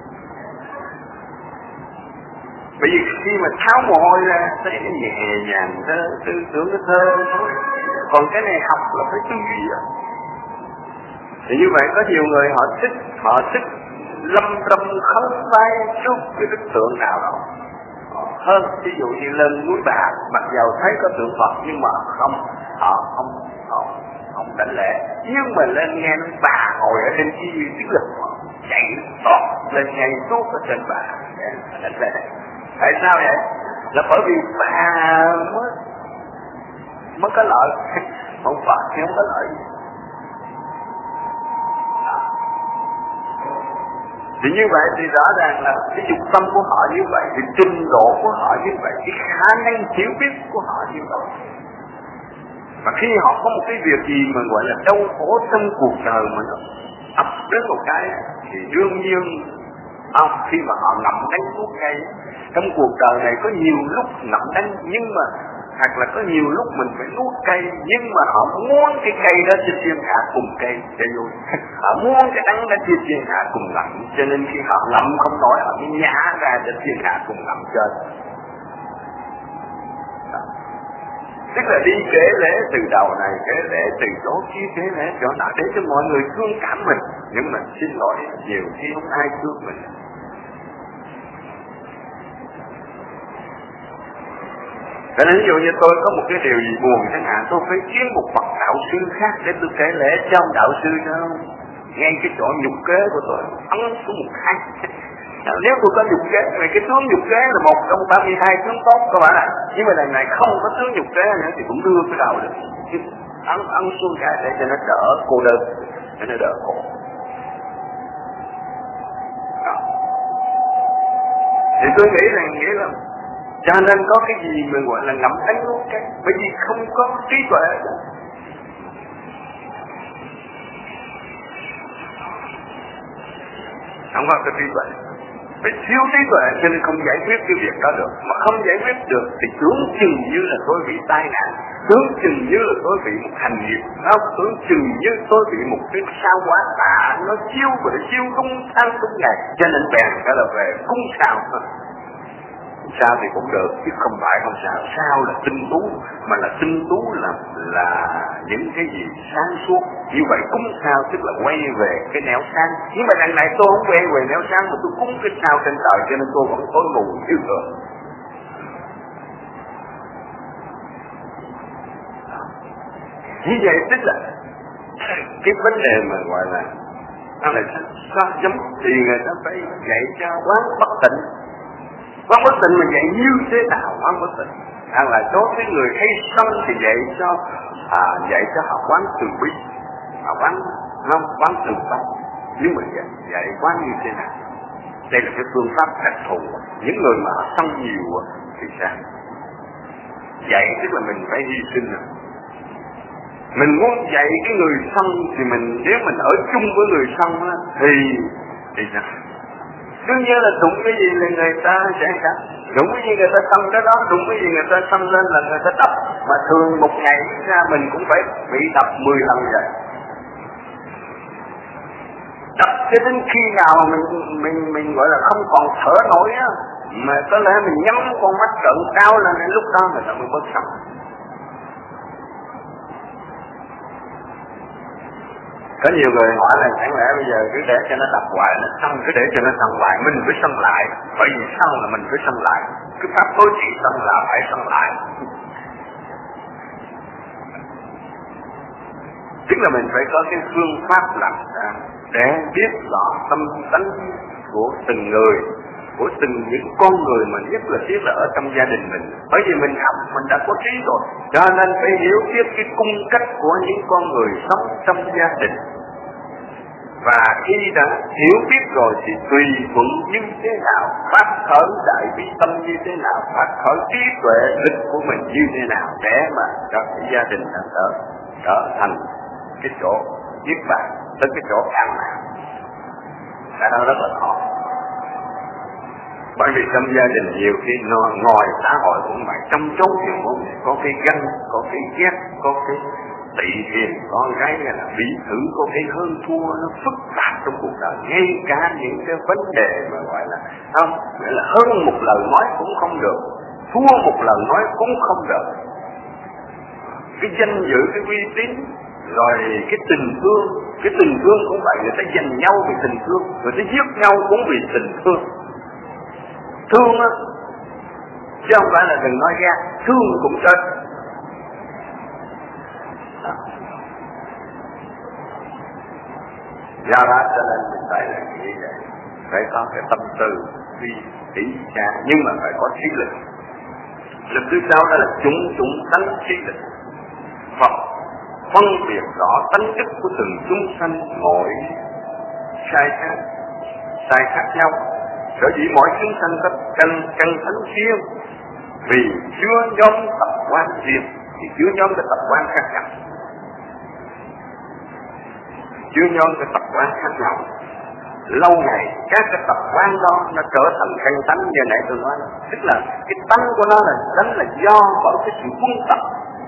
S1: Bởi vì khi mà tháo mồ hôi ra thấy nó nhẹ nhàng, tư tưởng nó thơ thôi. Còn cái này học là phải tư duy à. Thì như vậy có nhiều người họ thích lâm khấn vái trước cái bức tượng nào đó hơn. Ví dụ như lên núi Bà, mặc dầu thấy có tượng Phật nhưng mà họ không đánh lễ. Nhưng mà lên nghe núi Bà ngồi ở trên cái tiếng lực chạy tọt lên ngay suốt ở trên Bà đánh lễ. Tại sao vậy? Là bởi vì Bà mới có lợi, không Phật thì không có lợi. Thì như vậy thì rõ ràng là cái dục tâm của họ như vậy, thì trình độ của họ như vậy, cái khả năng hiểu biết của họ như vậy. Và khi họ có một cái việc gì mà gọi là đau khổ trong cuộc đời mà nó ập đến một cái thì đương nhiên khi mà họ ngậm đắng nuốt cay. Trong cuộc đời này có nhiều lúc ngậm đắng, nhưng mà hoặc là có nhiều lúc mình phải nuốt cay, nhưng mà họ muốn cái cay đó cho thiên hạ cùng cay cho vui. Họ muốn cái đắng đó cho thiên hạ cùng ngậm, cho nên khi họ ngậm không nổi họ mới nhả ra cho thiên hạ cùng ngậm trên. Tức là đi kể lễ từ đầu này, kể lễ từ chỗ kia, kể lễ chỗ nào để cho mọi người thương cảm mình. Nhưng mà xin lỗi, nhiều khi không ai thương mình. Cho nên ví dụ như tôi có một cái điều gì buồn chẳng hạn, tôi phải kiếm một bậc đạo sư khác để tôi kể lễ cho ông đạo sư cho ngay cái chỗ nhục kế của tôi ấn xuống một cái. Nếu tôi có nhục kế, thì cái tướng nhục kế là một trong 32 tướng tốt các bạn ạ. Nhưng mà lần này không có tướng nhục kế nữa thì cũng đưa cái đầu được. Ấn xuống cái để cho nó đỡ cô đơn, để nó đỡ khổ. Thì tôi nghĩ rằng nghĩa là cho nên có cái gì mà gọi là ngậm đắng nuốt cay, bởi vì không có trí tuệ. Không có cái trí tuệ, phải thiếu trí tuệ cho nên không giải quyết cái việc đó được. Mà không giải quyết được thì tưởng chừng như là tôi bị tai nạn, tưởng chừng như là tôi bị một hành nghiệp, tưởng chừng như tôi bị một cái sao quá tạ nó chiêu và nó chiêu đúng tháng đúng ngày, cho nên bèn cái là về cung sao thôi. Sao thì cũng được chứ không phải không sao. Sao là tinh tú, mà là tinh tú là những cái gì sáng suốt. Như vậy cúng sao tức là quay về cái nẻo sáng. Nhưng mà đằng này tôi không quay về nẻo sáng mà tôi cúng cái sao trên trời, cho nên tôi vẫn tối mù như thường. Như vậy tức là cái vấn đề mà gọi là sao giống thì người ta phải dạy cho quán bất tịnh. Quán bất tịnh mà dạy như thế nào quán bất tịnh? Là đối với người hay sân thì dạy cho họ quán từ bi, họ quán từ tâm. Nhưng mà dạy quá như thế nào? Đây là cái phương pháp đặc thù. Những người mà sân nhiều thì sao? Dạy tức là mình phải hy sinh. Mình muốn dạy cái người sân thì nếu mình ở chung với người sân thì sao? Đương nhiên là đụng cái gì là người ta sẽ cả. Đụng cái gì người ta sân cái đó, đụng cái gì người ta sân lên là người ta đập. Mà thường một ngày ra mình cũng phải bị đập 10 lần vậy. Đập cho đến khi nào mình gọi là không còn thở nổi á, mà có lẽ mình nhắm con mắt trợn cao lên, lúc đó người ta mới bớt sống. Có nhiều người hỏi là chẳng lẽ bây giờ cứ để cho nó đập hoài, nó sân, cứ để cho nó sân hoài, mình phải sân lại. Bởi vì sân là mình phải sân lại. Cái pháp tối trị sân là phải sân lại. Tức là mình phải có cái phương pháp làm sao để biết rõ tâm tánh của từng người, của từng những con người mà nhất là thiết là ở trong gia đình mình. Bởi vì mình học, mình đã có trí rồi, cho nên phải hiểu biết cái cung cách của những con người sống trong gia đình. Và khi đã hiểu biết rồi thì tùy thuận như thế nào, phát khởi đại bi tâm như thế nào, phát khởi trí tuệ lực của mình như thế nào để mà cho cái gia đình trở thành cái chỗ niết bàn, tới cái chỗ an lạc. Cái đó rất là khó. Bởi vì trong gia đình nhiều khi ngoài xã hội cũng vậy, trong chốn chuyện cũng có cái ganh, có cái ghét, có cái tị hiềm, có cái là bị thử, có cái hơn thua, nó phức tạp trong cuộc đời. Ngay cả những cái vấn đề mà gọi là không, nghĩa là hơn một lời nói cũng không được, thua một lời nói cũng không được. Cái danh dự, cái uy tín, rồi cái tình thương cũng vậy, người ta giành nhau vì tình thương, người ta giết nhau cũng vì tình thương. Thương á, chứ không phải là đừng nói ra, thương cũng chết. Do đó cho nên mình phải là như vậy, phải có cái tâm từ vi ý cha, nhưng mà phải có trí lực. Lực thứ sáu đó là chúng tánh trí lực. Phật phân biệt rõ tánh chất của từng chúng sanh mỗi sai khác nhau. Sở dĩ mỗi chúng sanh có căn tánh riêng, vì chứa nhóm tập quán riêng, thì chứa nhóm cái tập quán khác nhau. Chứa nhóm cái tập quán khác nhau. Lâu ngày các cái tập quán đó nó trở thành căn tánh như nãy tôi nói, tức là cái tánh của nó là do bởi cái sự quân tập.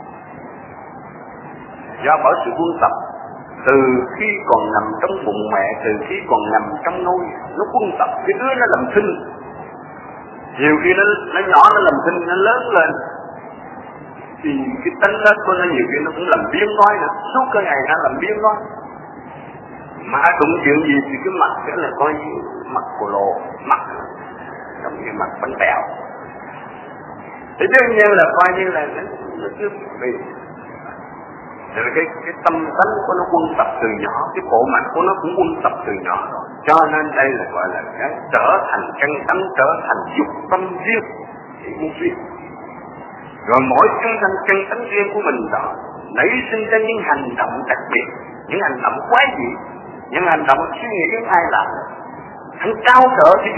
S1: Do bởi sự quân tập từ khi còn nằm trong bụng mẹ, từ khi còn nằm trong nôi, nó quân tập. Cái đứa nó làm thinh, nhiều khi nó nhỏ nó làm thinh, nó lớn lên thì cái tánh đó của nó nhiều khi nó cũng làm biếng nói nữa, suốt cái ngày nó làm biếng nói. Mà đụng chuyện gì thì cái mặt sẽ là coi như mặt của lồ, mặt giống như mặt bánh bèo. Thì đương nhiên là coi như là nó cứ bị. Rồi cái tâm tánh của nó quân tập từ nhỏ, cái bộ mặt của nó cũng quân tập từ nhỏ rồi. Cho nên đây là gọi là cái trở thành căn tánh, trở thành dục tâm riêng thì muốn riêng. Rồi mỗi căn tánh riêng của mình đó nảy sinh ra những hành động đặc biệt, những hành động quái dị, những hành động suy nghĩ đến ai làm, hắn cao cỡ thì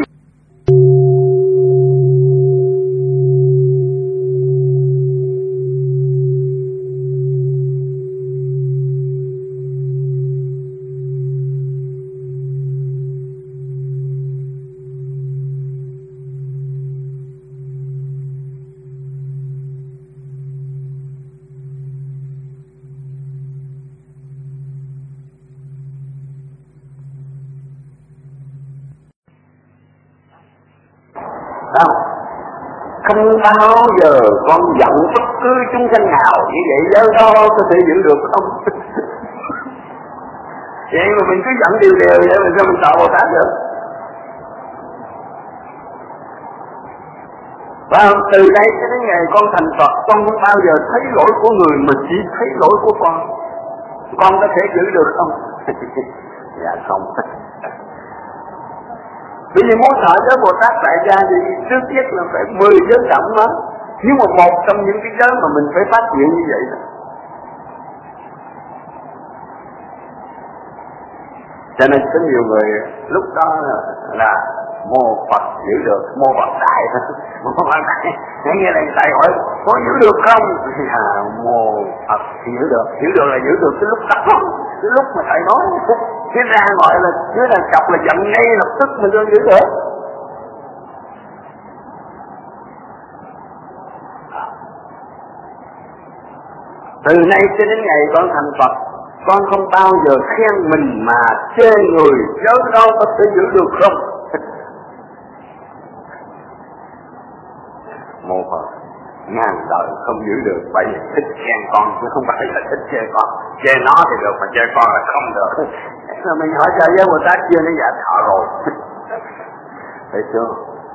S1: không bao giờ con giận bất cứ chúng sanh nào. Như vậy giới đó có thể giữ được không? Vậy mà mình cứ giận điều vậy mình sao mình tạo Bồ Tát được? Và từ đây cho đến ngày con thành Phật, con không bao giờ thấy lỗi của người mà chỉ thấy lỗi của con. Con có thể giữ được không? Dạ không. Bởi vì muốn thọ giới Bồ Tát tại gia thì trước nhất là phải 10 giới trọng đó. Nhưng mà một trong những cái giới mà mình phải phát triển như vậy đó. Cho nên có nhiều người lúc đó là mô Phật giữ được, mô Phật đại thôi, mô Phật đại. Nghe này thầy hỏi có giữ được không? Mô Phật giữ được là giữ được cái lúc đó, cái lúc mà thầy nói cái ra gọi là chứ là chọc là giận ngay lập tức mình chưa giữ được. Từ nay cho đến ngày con thành Phật, con không bao giờ khen mình mà chê người, chớ đâu có thể giữ được không? Mô Phật ngàn đời không giữ được, vậy thích khen con chứ không phải là thích chê con. Chê nó thì được mà chê con là không được. Rồi mình hỏi trời với Bồ Tát chưa, nó dạ thọ rồi. Thấy chưa?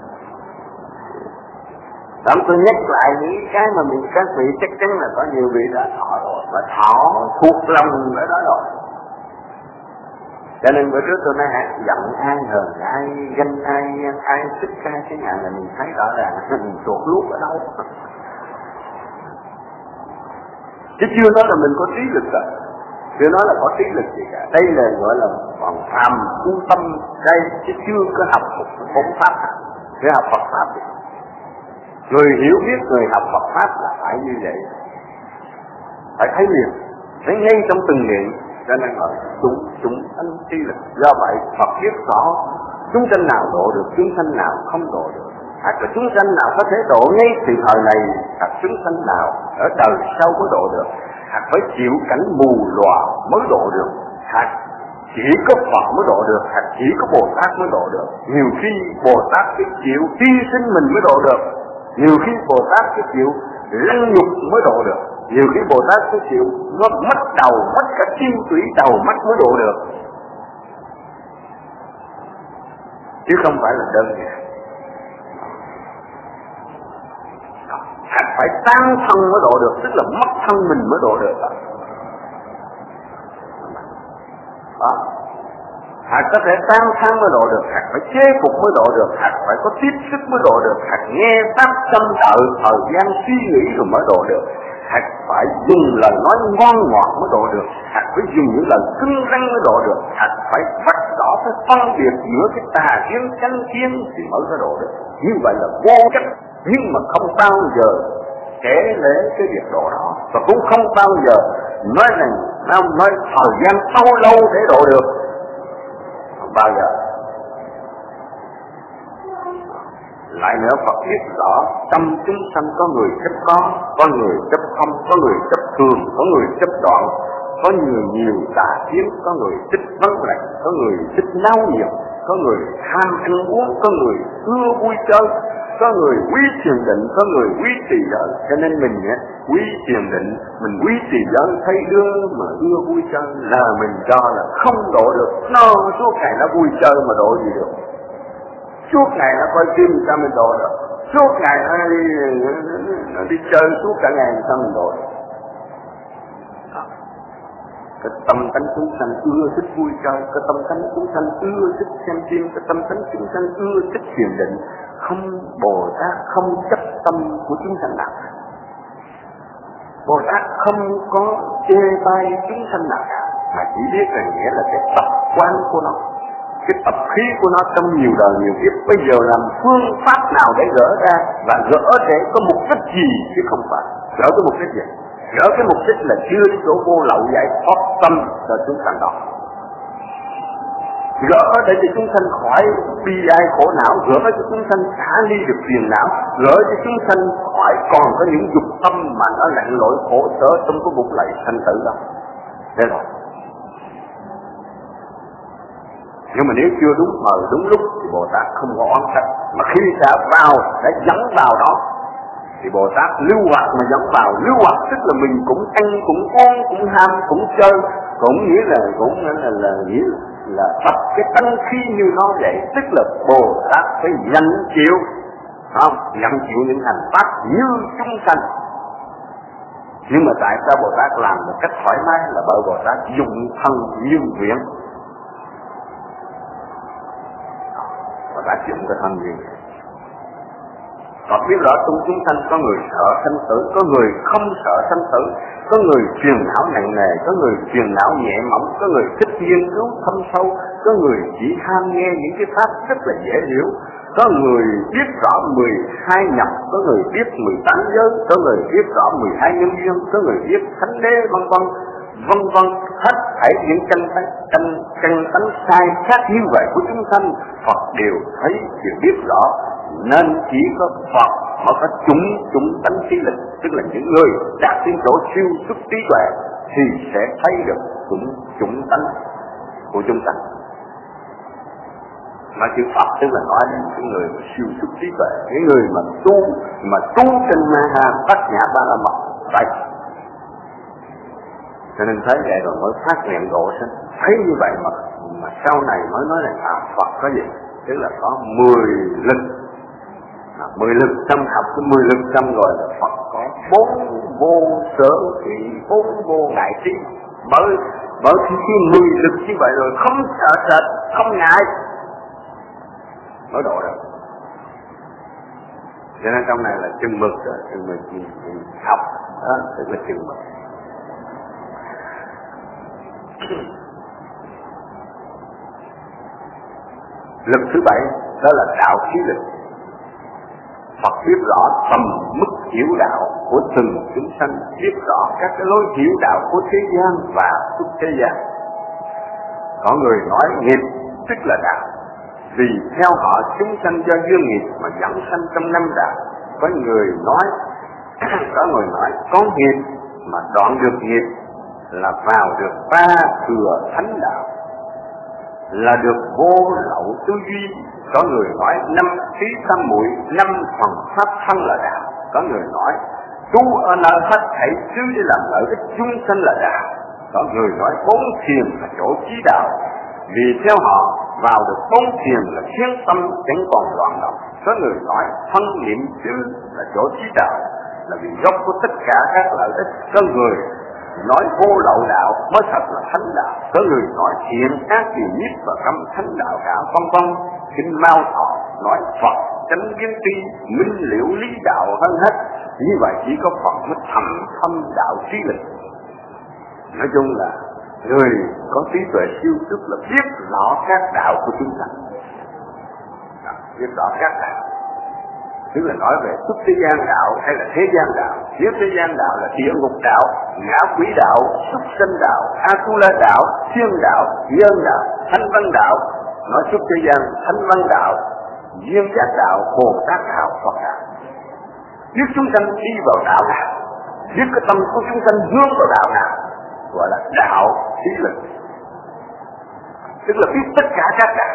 S1: Đặng tôi nhắc lại những cái mà các vị chắc chắn là có nhiều vị đã thọ rồi, và thọ thuộc lòng ở đó rồi. Cho nên bữa trước tôi nói giận ai, hờn ai, ganh ai thích cái nhà là mình thấy rõ ràng mình tuột lút ở đâu. Chứ chưa nói là mình có trí lực cả, chưa nói là có trí lực gì cả. Đây là gọi là bằng phàm tu tâm đây, chứ chưa có học một bốn pháp, chưa học Phật pháp gì. Người hiểu biết, người học Phật pháp là phải như vậy, phải thấy liền, thấy ngay trong từng niệm. Cho nên là chúng sanh trí lực. Do vậy Phật biết rõ chúng sanh nào độ được, chúng sanh nào không độ được, hoặc là chúng sanh nào có thể độ ngay từ thời này, hoặc chúng sanh nào ở đời sau mới độ được, hoặc phải chịu cảnh mù lòa mới độ được, hoặc chỉ có Phật mới độ được, hoặc chỉ có Bồ Tát mới độ được. Nhiều khi Bồ Tát phải chịu hy sinh mình mới độ được, nhiều khi Bồ Tát phải chịu lăng nhục mới độ được, nhiều khi Bồ Tát phải chịu nó mất đầu, mất cả tim tủy đầu mắt mới độ được, chứ không phải là đơn giản. Hạt phải tan thân mới độ được, tức là mất thân mình mới độ được. Đó. Hạt có thể tan thân mới độ được, hạt phải chế phục mới độ được, hạt phải có tiếp sức mới độ được, hạt nghe pháp tâm đợi thời gian suy nghĩ rồi mới độ được, hạt phải dùng lời nói ngon ngọt mới độ được, hạt phải dùng những lời cứng rắn mới độ được, hạt phải bắt rõ cái phân biệt giữa cái tà kiến chánh kiến thì mới có độ được. Như vậy là vô cách, nhưng mà không bao giờ kể lễ cái việc độ đó, và cũng không bao giờ nói rằng nó nói thời gian bao lâu để độ được, không bao giờ. Lại nữa Phật biết rõ tâm chúng sanh có người chấp có người chấp không, có người chấp thường, có người chấp đoạn, có nhiều tà kiến, có người thích vắng lặng, có người thích náo nhiệt, có người ham ăn uống, có người ưa vui chơi, có người quý thiền định, có người quý trì giới. Cho nên mình quý thiền định, mình quý trì giới, thấy đứa mà ưa vui chơi là mình cho là không độ được. Nó suốt ngày nó vui chơi mà độ gì được, suốt ngày nó coi phim sao mình độ được, suốt ngày nó đi chơi suốt cả ngày sao mình độ được. Cái tâm tánh chúng sanh ưa thích vui chơi, cái tâm tánh chúng sanh ưa thích xem phim, cái tâm tánh chúng sanh ưa thích thiền định. Không, Bồ Tát không chấp tâm của chúng sanh nào, Bồ Tát không có chê bai chúng sanh nào cả, mà chỉ biết là nghĩa là cái tập quán của nó, cái tập khí của nó trong nhiều đời nhiều kiếp. Bây giờ làm phương pháp nào để gỡ ra, và gỡ để có mục đích gì chứ không phải gỡ cái mục đích gì. Gỡ cái mục đích là chưa đến chỗ vô lậu giải thoát tâm cho chúng sanh đó, gỡ để cho chúng sanh khỏi bi ai khổ não, gỡ cho chúng sanh xả ly được phiền não, gỡ cho chúng sanh khỏi còn có những dục tâm mà nó lặn lội khổ sở trong cái bụng lầy sanh tử đó. Thế rồi. Nhưng mà nếu chưa đúng thời đúng lúc thì Bồ Tát không có oán trách, mà khi đã dẫn vào đó thì Bồ Tát lưu hoạt mà dẫn vào. Lưu hoạt tức là mình cũng ăn, cũng uống, cũng ham, cũng chơi, cũng nghĩa là nghĩa là tập cái tăng khí như nó vậy. Tức là Bồ Tát phải nhận chịu, không? Nhận chịu những hành pháp như chúng sanh. Nhưng mà tại sao Bồ Tát làm một cách thoải mái? Là bởi Bồ Tát dùng thân như nguyện. Bồ Tát dùng cái thân như nguyện. Phật biết rõ trong chúng sanh có người sợ sanh tử, có người không sợ sanh tử, có người phiền não nặng nề, có người phiền não nhẹ mỏng, có người thích nghiên cứu thâm sâu, có người chỉ ham nghe những cái pháp rất là dễ hiểu, có người biết rõ 12 nhập, có người biết 18 giới, có người biết rõ 12 nhân duyên, có người biết thánh đế vân vân, hết thảy những căn tánh sai khác như vậy của chúng sanh, Phật đều thấy, đều biết rõ, nên chỉ có Phật mới có chúng tánh trí lực, tức là những người đạt đến chỗ siêu xuất trí tuệ thì sẽ thấy được chúng tánh của chúng sanh. Mà chữ Phật tức là nói đến những người mà siêu xuất trí tuệ, những người mà tu trên ma ha bát nhã ba la mật vậy. Cho nên thấy vậy rồi mới phát hiện độ sinh. Thấy như vậy mà sau này mới nói là Phật có gì? Tức là có 10 lực. 10 lực trong học cái 10 lực trong rồi là Phật có 4 vô sở thị, 4 vô ngại trí. Bởi khi 10 lực như vậy rồi không sợ sệt, không ngại, mới độ được. Cho nên trong này là chừng mực rồi, chừng mực học đó, tức là chừng mực. Lực thứ 7 đó là đạo khí lực. Phật biết rõ tầm mức hiểu đạo của từng chúng sanh, biết rõ các cái lối hiểu đạo của thế gian và xuất thế gian. Có người nói nghiệp tức là đạo, vì theo họ chúng sanh do duyên nghiệp mà dẫn sanh trong năm đạo. Có người nói có nghiệp mà đoạn được nghiệp là vào được ba thừa thánh đạo, là được vô lậu tư duy. Có người nói 5 trí tam muội, 5 phần pháp thân là đạo. Có người nói tu ở nơi hết thảy chứ để làm lợi ích chúng sanh là đạo. Có người nói 4 thiền là chỗ chí đạo, vì theo họ vào được 4 thiền là khiến tâm chẳng còn loạn động. Có người nói thân niệm xứ là chỗ chí đạo, là vì gốc của tất cả các lợi ích. Có người nói vô lậu đạo mới thật là thánh đạo. Có người nói thiện ác thì nhiếp và cấm thánh đạo cả vân. Kinh Mao Thọ nói Phật chánh kiến tri, minh liễu lý đạo hơn hết. Như vậy chỉ có Phật mới thâm đạo trí lực. Nói chung là người có trí tuệ siêu tức là biết rõ các đạo của chúng ta, biết rõ các đạo. Tức là nói về xuất thế gian đạo hay là thế gian đạo. Nếu thế gian đạo là địa ngục đạo, ngã quỷ đạo, súc sanh đạo, Atula đạo, thiên đạo, nhân đạo, thanh văn đạo. Nói xuất thế gian, thanh văn đạo, duyên giác đạo, Bồ Tát đạo, Phật đạo. Biết chúng sanh đi vào đạo nào, biết cái tâm của chúng sanh hướng vào đạo nào, gọi là đạo trí lực. Tức là biết tất cả các đạo.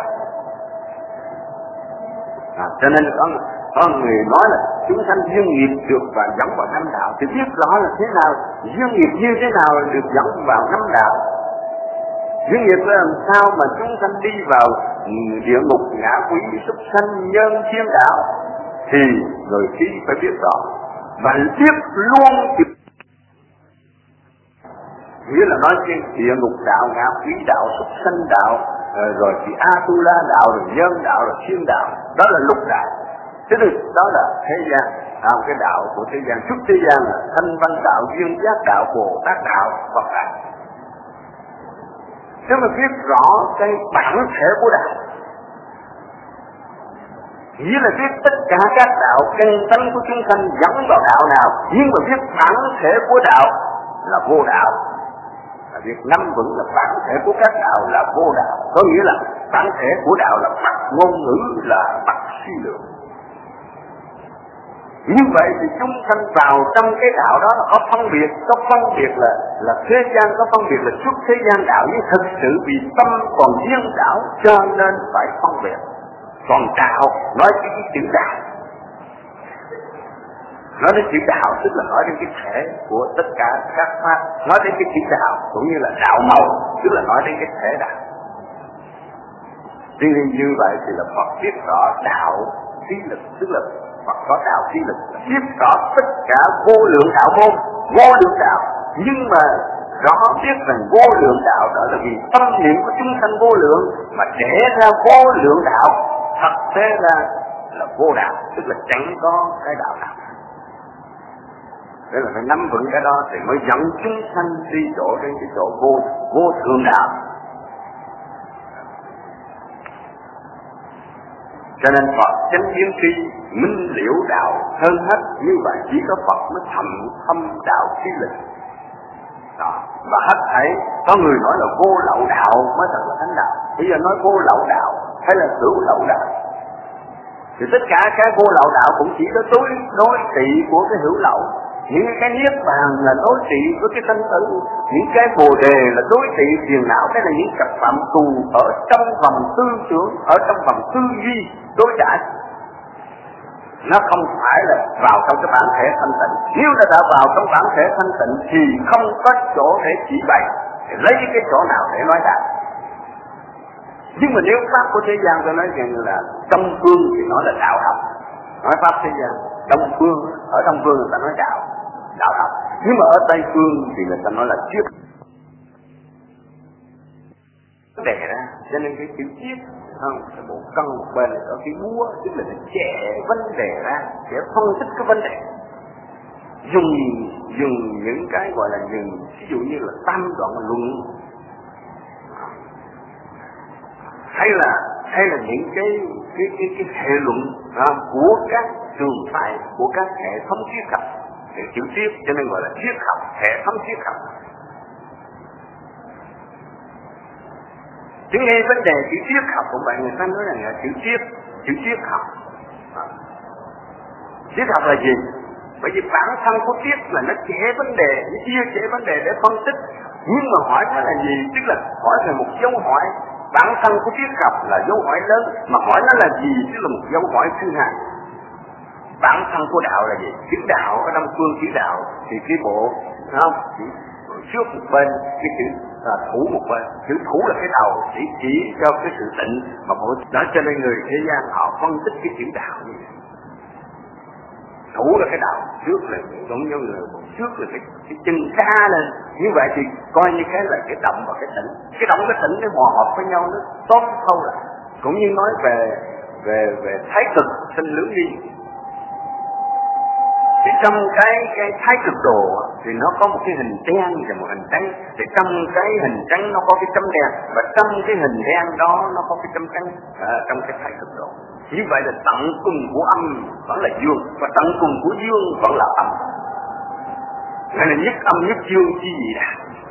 S1: Cho nên có người nói là chúng sanh duyên nghiệp được và dẫn vào năm đạo, thì biết rõ là thế nào, duyên nghiệp như thế nào được dẫn vào năm đạo. Duyên nghiệp là làm sao mà chúng sanh đi vào địa ngục, ngã quỷ, súc sanh, nhân, thiên đạo, thì người trí phải biết rõ và biết luôn. Nghĩa là nói trên địa ngục đạo, ngã quỷ đạo, súc sanh đạo, rồi thì Atula đạo, rồi nhân đạo, rồi thiên đạo, đó là lục đạo. Thế thì đó là thế gian, cái đạo của thế gian. Xuất thế gian là thanh văn đạo, duyên giác đạo, Bồ Tát đạo, Phật đạo. Nếu mà biết rõ cái bản thể của đạo, nghĩa là biết tất cả các đạo căn tánh của chúng sanh dẫn vào đạo nào, nhưng mà biết bản thể của đạo là vô đạo. Là việc nắm vững là bản thể của các đạo là vô đạo, có nghĩa là bản thể của đạo là mặt ngôn ngữ, là mặt suy lượng. Như vậy thì chúng sanh vào trong cái đạo đó là có phân biệt là thế gian, có phân biệt là xuất thế gian đạo, nhưng thực sự vì tâm còn duyên đạo cho nên phải phân biệt. Còn đạo nói cái chữ đạo, nói đến chữ đạo tức là nói đến cái thể của tất cả các pháp. Nói đến cái chữ đạo cũng như là đạo màu, tức là nói đến cái thể đạo. Tuy nhiên như vậy thì là Phật biết rõ đạo trí lực, tức là Phật có đạo trí lực, biết rõ tất cả vô lượng đạo môn, vô lượng đạo. Nhưng mà rõ biết rằng vô lượng đạo đó là vì tâm niệm của chúng sanh vô lượng mà để ra vô lượng đạo. Thật thế ra là vô đạo, tức là chẳng có cái đạo nào. Thế là phải nắm vững cái đó thì mới dẫn chúng sanh đi chỗ đến cái chỗ vô thượng đạo. Cho nên Phật chánh biến tri, minh liễu đạo hơn hết. Như vậy chỉ có Phật mới thâm đạo trí lịch. Đó. Và hết thảy có người nói là vô lậu đạo mới thật là thánh đạo. Bây giờ nói vô lậu đạo hay là hữu lậu đạo, thì tất cả cái vô lậu đạo cũng chỉ có đối trị của cái hữu lậu. Những cái niết bàn là đối trị với cái sanh tử, những cái bồ đề là đối trị phiền não. Cái là những cặp phạm tù ở trong vòng tư tưởng, ở trong vòng tư duy đối đãi. Nó không phải là vào trong cái bản thể thanh tịnh. Nếu đã vào trong bản thể thanh tịnh thì không có chỗ để chỉ bày, thì lấy cái chỗ nào để nói đạo. Nhưng mà nếu pháp của thế gian tôi nói rằng là Đông phương thì nói là đạo học, nói pháp thế gian Đông phương, ở Đông phương người ta nói đạo học, nhưng mà ở Tây phương thì người ta nói là triết. Đề ra, cho nên cái chữ triết không, cái bộ cân một bên ở cái búa, tức là trẻ vấn đề ra, sẽ phân tích cái vấn đề, dùng những cái gọi là ví dụ như là tam đoạn luận, hay là những cái hệ luận của các trường phái, của các hệ thống triết học, thì chữ triết cho nên gọi là triết học, hệ thống triết học. Chứ nghe vấn đề chữ triết học cũng vậy, người ta nói là chữ triết học. Triết học là gì? Bởi vì bản thân của triết là nó chế vấn đề, nó chia chế vấn đề để phân tích. Nhưng mà hỏi nó là gì? Tức là hỏi về một dấu hỏi. Bản thân của triết học là dấu hỏi lớn, mà hỏi nó là gì? Tức là một dấu hỏi thứ hai. Bản thân của đạo là gì? Chữ đạo ở Đông phương chữ đạo thì cái bộ, không? Trước một bên, cái chữ thủ một bên. Chữ thủ là cái đầu, chỉ cho cái sự tịnh. Mà bộ đó cho nên người thế gian họ phân tích cái chữ đạo như vậy. Thủ là cái đầu, trước là giống như người trước là cái chân ca lên. Như vậy thì coi như cái là cái động và cái tịnh. Cái động cái tịnh nó hòa hợp với nhau, nó tốt không là. Cũng như nói về thái cực sinh lưỡng nghi. Thì trong cái thái cực đồ thì nó có một cái hình đen và một hình trắng. Thì trong cái hình trắng nó có cái chấm đen, và trong cái hình đen đó nó có cái chấm trắng trong cái thái cực đồ. Như vậy là tận cùng của âm vẫn là dương, và tận cùng của dương vẫn là âm. Nên là nhất âm nhất dương chi gì đó.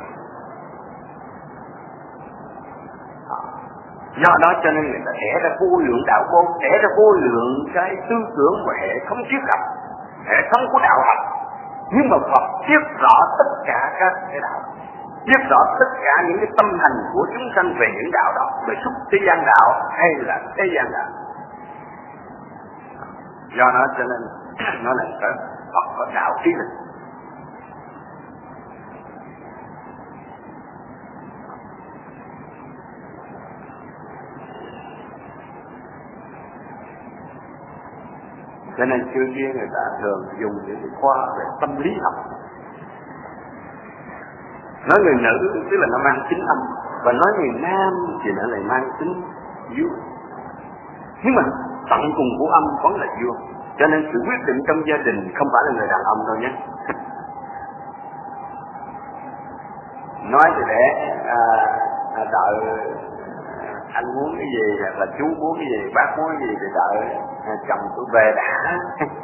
S1: Do đó cho nên người ta đẻ ra vô lượng đạo môn, đẻ ra vô lượng cái tư tưởng và hệ thống triết học, hệ thống của đạo học. Nhưng mà Phật biết rõ tất cả các cái đạo, biết rõ tất cả những cái tâm hành của chúng sanh về những đạo đó, về xuất thế gian đạo hay là thế gian đạo. Do đó cho nên nó là cái Phật có đạo trí lực. Cho nên xưa kia người ta thường dùng những cái khoa về tâm lý học. Nói người nữ tức là nó mang tính âm, và nói người nam thì nó lại mang tính dương. Nhưng mà tận cùng của âm vẫn là dương. Cho nên sự quyết định trong gia đình không phải là người đàn ông đâu nhé. Nói thì để đợi anh muốn cái gì, hoặc là chú muốn cái gì, bác muốn cái gì thì đợi chồng tôi về đã.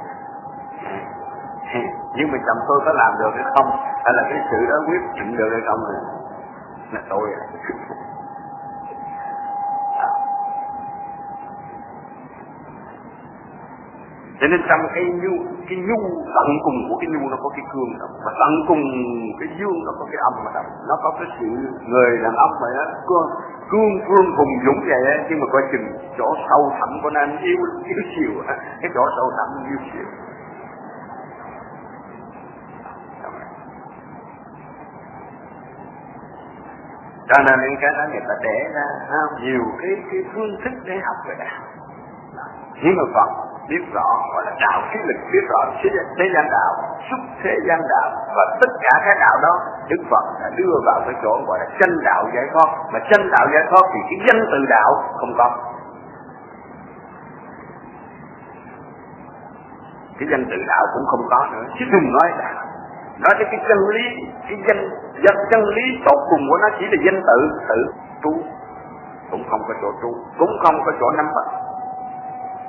S1: Nhưng mà chồng tôi có làm được hay không, hay là cái sự đó quyết định được hay không là tôi à. Cho nên trong cái nhu tận cùng của cái nhu nó có cái cương đó, và tận cùng cái dương nó có cái âm mà nó có cái sự người đàn ông mà nó cương hùng dũng vậy á. Nhưng mà coi chừng chỗ sâu thẳm của nó yếu xìu, cái chỗ sâu thẳm yếu xìu. Cho nên những cái đó người ta để ra nhiều cái phương thức để học về đạo. Nhưng mà Phật biết rõ gọi là đạo trí lực, biết rõ thế gian đạo, xuất thế gian đạo, và tất cả cái đạo đó Đức Phật đã đưa vào cái chỗ gọi là chân đạo giải thoát. Mà chân đạo giải thoát thì cái danh từ đạo không có, cái danh từ đạo cũng không có nữa, chứ đừng nói đạo. Nói tới cái chân lý, cái chân lý tột cùng của nó chỉ là danh tự trú, cũng không có chỗ trú, cũng không có chỗ nắm bắt.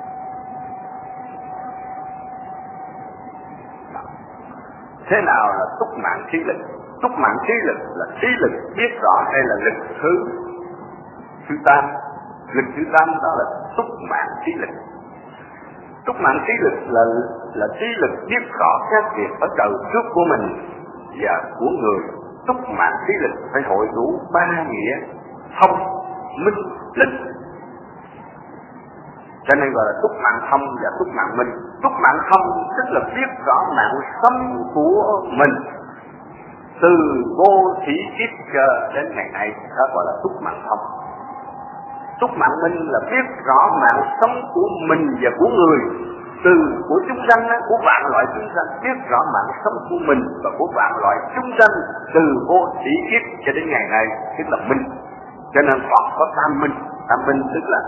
S1: Thế nào là túc mạng trí lực? Túc mạng trí lực là trí lực biết rõ đây là lực thứ tam. Lực thứ tam đó là túc mạng trí lực. Túc mạng trí lực là trí lực biết rõ các việc ở đời trước của mình và của người. Túc mạng trí lực phải hội đủ ba nghĩa: thông, minh, lịch. Cho nên gọi là túc mạng thông và túc mạng minh. Túc mạng thông tức là biết rõ mạng sống của mình từ vô thủy kiếp cho đến ngày nay, đó gọi là túc mạng thông. Túc mạng minh là biết rõ mạng sống của mình và của người, của chúng sanh, của vạn loại chúng sanh, biết rõ mạng sống của mình và của vạn loại chúng sanh từ vô thủy kiếp cho đến ngày nay, tức là minh. Cho nên Phật có tam minh. Tam minh tức là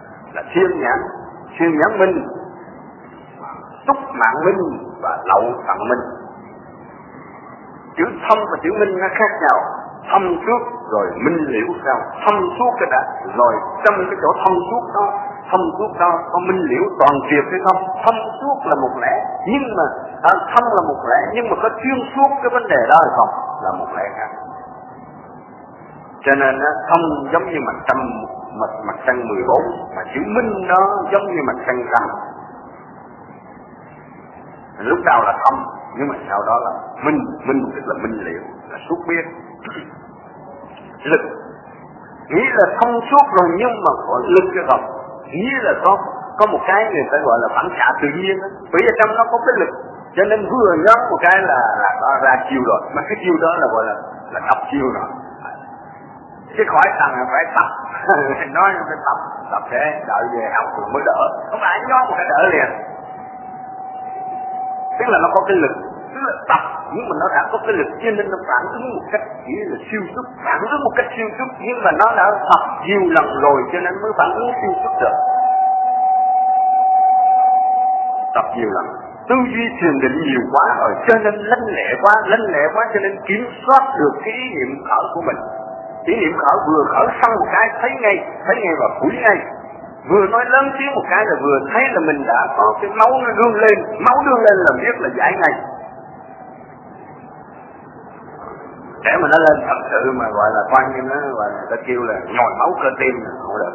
S1: siêu nhãn minh, túc mạng minh và lậu tận minh. Chữ thông và chữ minh nó khác nhau. Thông suốt rồi minh liễu sau. Thông suốt cái đã, rồi trong cái chỗ thông suốt đó có minh liễu toàn triệt hay không? Thông suốt là một lẽ, nhưng mà thông là một lẽ, nhưng mà có xuyên suốt cái vấn đề đó hay không là một lẽ khác. Cho nên thông giống như mặt trăng 14, mà chữ minh nó giống như mặt trăng rằm. Lúc đầu là thông, nhưng mà sau đó là minh tức là minh liễu, là suốt biết. Lực nghĩa là thông suốt rồi, nhưng mà có lực cái không, nghĩa là có một cái người ta gọi là phản xạ tự nhiên đó. Bởi vì trong nó có cái lực, cho nên vừa nhấn một cái là nó ra chiêu rồi, mà cái chiêu đó là gọi là tập chiêu rồi. Chứ khỏi thằng phải tập nói phải tập để đợi về học rồi mới đỡ, không phải nhón một cái đỡ liền. Tức là nó có cái lực, tức là tập, nhưng mà nó đã có cái lực cho nên nó phản ứng một cách chỉ là siêu xuất, phản ứng một cách siêu xuất, nhưng mà nó đã tập nhiều lần rồi cho nên mới phản ứng siêu xuất được. Tập nhiều lần, tư duy thiền định nhiều quá rồi cho nên lanh lẹ quá cho nên kiểm soát được cái ý niệm khởi của mình. Ý niệm khởi vừa khởi xong một cái thấy ngay và phủi ngay. Vừa nói lớn tiếng một cái là vừa thấy là mình đã có cái máu nó đương lên là biết là giải ngay. Để mà nó lên thật sự mà gọi là quan như nó gọi là ta kêu là nhồi máu cơ tim là không được.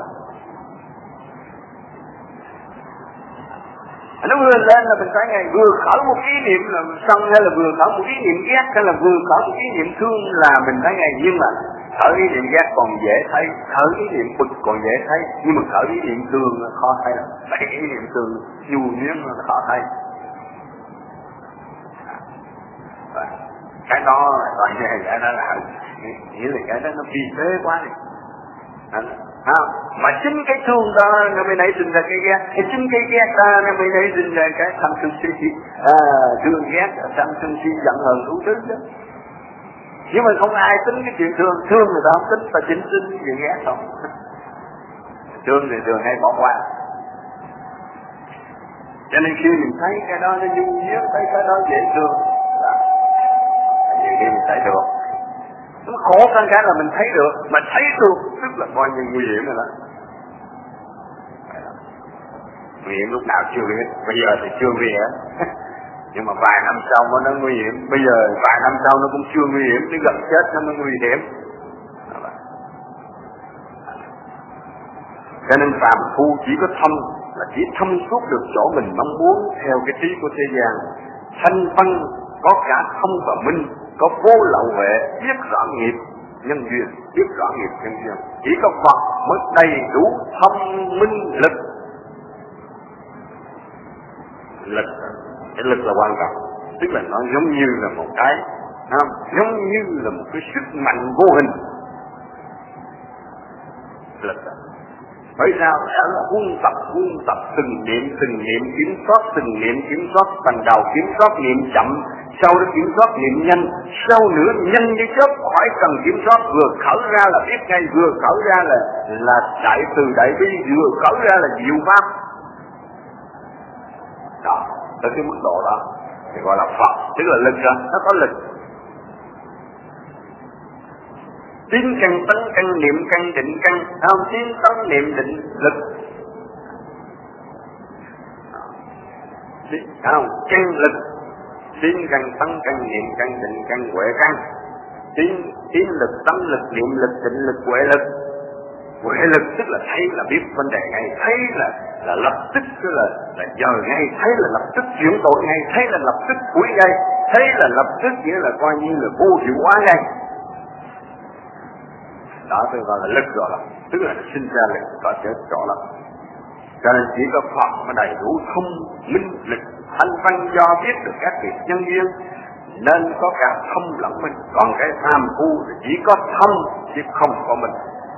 S1: Nó vừa lên là mình thấy ngay, vừa khởi một ý niệm là sân hay là vừa khởi một ý niệm ghét hay là vừa khởi một ý niệm thương là mình thấy ngay. Nhưng mà khởi ý niệm ghét còn dễ thấy, khởi ý niệm bực còn dễ thấy, nhưng mà khởi ý niệm thương là khó thấy lắm. Tại ý niệm thương nhu nhuyễn là khó thấy. Cái đó là cái đó là nghĩa là cái đó nó phi thế quá đi. Mà chính cái thương đó nó mới nảy sinh ra cái ghét, chính cái ghét đó nó mới nảy sinh ra cái tham sân si, thương ghét, tham sân si giận hờn đủ thứ đó. Nhưng mà không ai tính cái chuyện thương người ta không tính, ta chính tính chuyện ghét không. Thương thì thường hay bỏ qua. Cho nên khi mình thấy cái đó nó nhu nhuyễn, thấy cái đó dễ thương, nhiều khi mình thấy được. Nó khổ hơn cái là mình thấy được, mà thấy được tức là coi như nguy hiểm rồi đó. Nguy hiểm lúc nào chưa biết, bây giờ thì chưa biết. Nhưng mà vài năm sau nó nguy hiểm, bây giờ vài năm sau nó cũng chưa nguy hiểm, đến gần chết nó mới nguy hiểm. Cho nên phàm phu chỉ có thông, là chỉ thông suốt được chỗ mình mong muốn theo cái trí của thế gian. Thanh phân có cả thông và minh, có vô lậu huệ, biết rõ nghiệp nhân duyên, biết rõ nghiệp nhân duyên. Chỉ có Phật mới đầy đủ thông minh lực. Cái lực là quan trọng, tức là nó giống như là một cái, giống như là một cái sức mạnh vô hình. Lực bởi sao? Nó quân tập từng niệm kiểm soát, phần đầu kiểm soát niệm chậm, sau đó kiểm soát niệm nhanh, sau nữa nhanh như chớp, khỏi cần kiểm soát, vừa khởi ra là biết ngay, vừa khởi ra là đại từ đại bi, vừa khởi ra là diệu pháp. Đó, tới cái mức độ đó thì gọi là Phật, tức là lực đó, nó có lực. Tiến căn tấn căn niệm căn định căn, không tiến tấn niệm định lực. Không, căn lực Tín căn tấn căn niệm căn định căn huệ căn. Tín lực, tâm lực, niệm lực, định lực, huệ lực. Huệ lực tức là thấy là biết vấn đề ngay, thấy là lập tức là giờ ngay, thấy là lập tức chuyển đổi ngay, thấy là lập tức hủy ngay, thấy là lập tức nghĩa là coi như là vô hiệu hóa ngay. Đó tôi gọi là lực rồi đó, tức là sinh ra lực có chết rõ lắm. Cho nên chỉ có Phật mà đầy đủ thông minh lực thanh văn do biết được các việc nhân duyên, nên có cả thông lẫn minh. Còn cái phàm phu thì chỉ có thông chứ không có minh.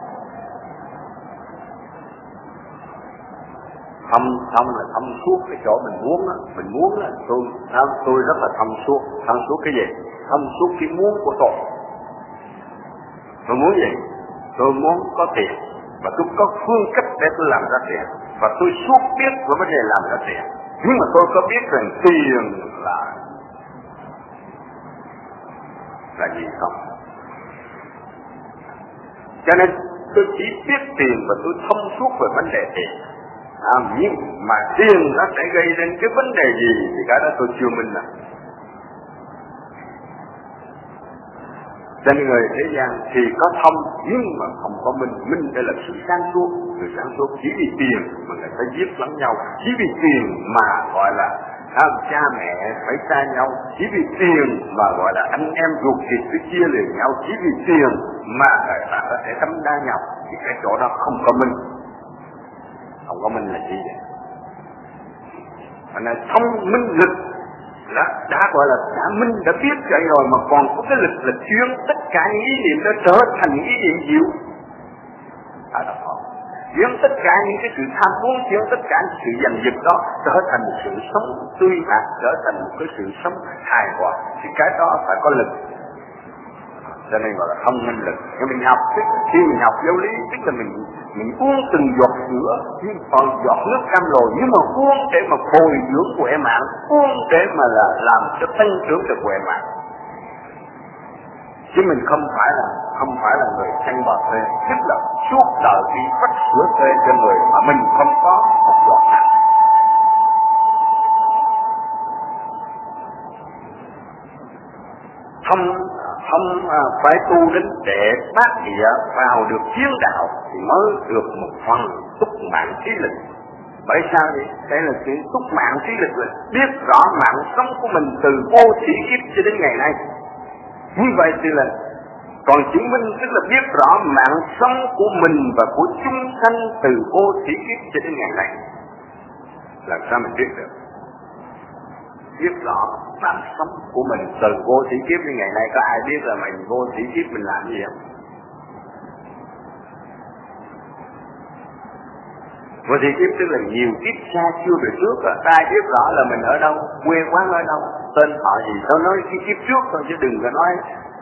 S1: Thông là thông suốt cái chỗ mình muốn á, tôi rất là thông suốt cái gì? Thông suốt cái muốn của tôi. Tôi muốn gì? Tôi muốn có tiền, và tôi có phương cách để tôi làm ra tiền, và tôi suốt biết với vấn đề làm ra tiền. Nhưng mà tôi có biết rằng tiền là gì không? Cho nên tôi chỉ biết tiền và tôi thông suốt về vấn đề tiền. Nhưng mà tiền nó sẽ gây đến cái vấn đề gì thì cái đó tôi chưa minh. Cho nên người thế gian thì có thông nhưng mà không có minh. Minh đây là sự sáng suốt. Người sáng suốt chỉ vì tiền mà người ta giết lẫn nhau, chỉ vì tiền mà gọi là cha mẹ phải xa nhau, chỉ vì tiền mà gọi là anh em ruột thịt phải chia liền nhau, chỉ vì tiền mà người ta có thể đâm đa nhau. Thì cái chỗ đó không có minh. Không có minh là gì vậy? Mà là thông minh lực đã gọi là đã minh, đã biết vậy rồi mà còn có cái lực là chuyên tất cả những ý niệm đó trở thành ý niệm diệu. Chuyên tất cả những cái sự tham muốn, chuyên tất cả những sự giành giật đó trở thành một sự sống tươi mát, trở thành một cái sự sống hài hòa. Thì cái đó phải có lực. Cho nên gọi là thông minh lực. Khi mình học, khi mình học giáo lý, tức là mình uống từng giọt sữa, nhưng còn giọt nước cam lồ, nhưng mà uống để mà bồi dưỡng khỏe mạnh, uống để mà là làm cho tăng trưởng được khỏe mạnh. Chứ mình không phải là người săn bò thuê, tức là suốt đời đi bắt sữa thuê cho người mà mình không có một giọt nào. Phải tu đến để bát địa vào được chiến đạo thì mới được một phần túc mạng trí lực. Bởi sao vậy? Đây là sự túc mạng trí lực là biết rõ mạng sống của mình từ vô thủy kiếp cho đến ngày nay. Như vậy thì là còn chứng minh tức là biết rõ mạng sống của mình và của chúng sanh từ vô thủy kiếp cho đến ngày nay. Làm sao mình biết được? Biết rõ mạng sống của mình từ vô thủy kiếp như ngày nay, có ai biết là mình vô thủy kiếp mình làm gì không? Vô thủy kiếp tức là nhiều kiếp xa chưa về trước rồi, ta biết rõ là mình ở đâu, quê quán ở đâu, tên họ gì, tôi nói cái kiếp trước thôi chứ đừng có nói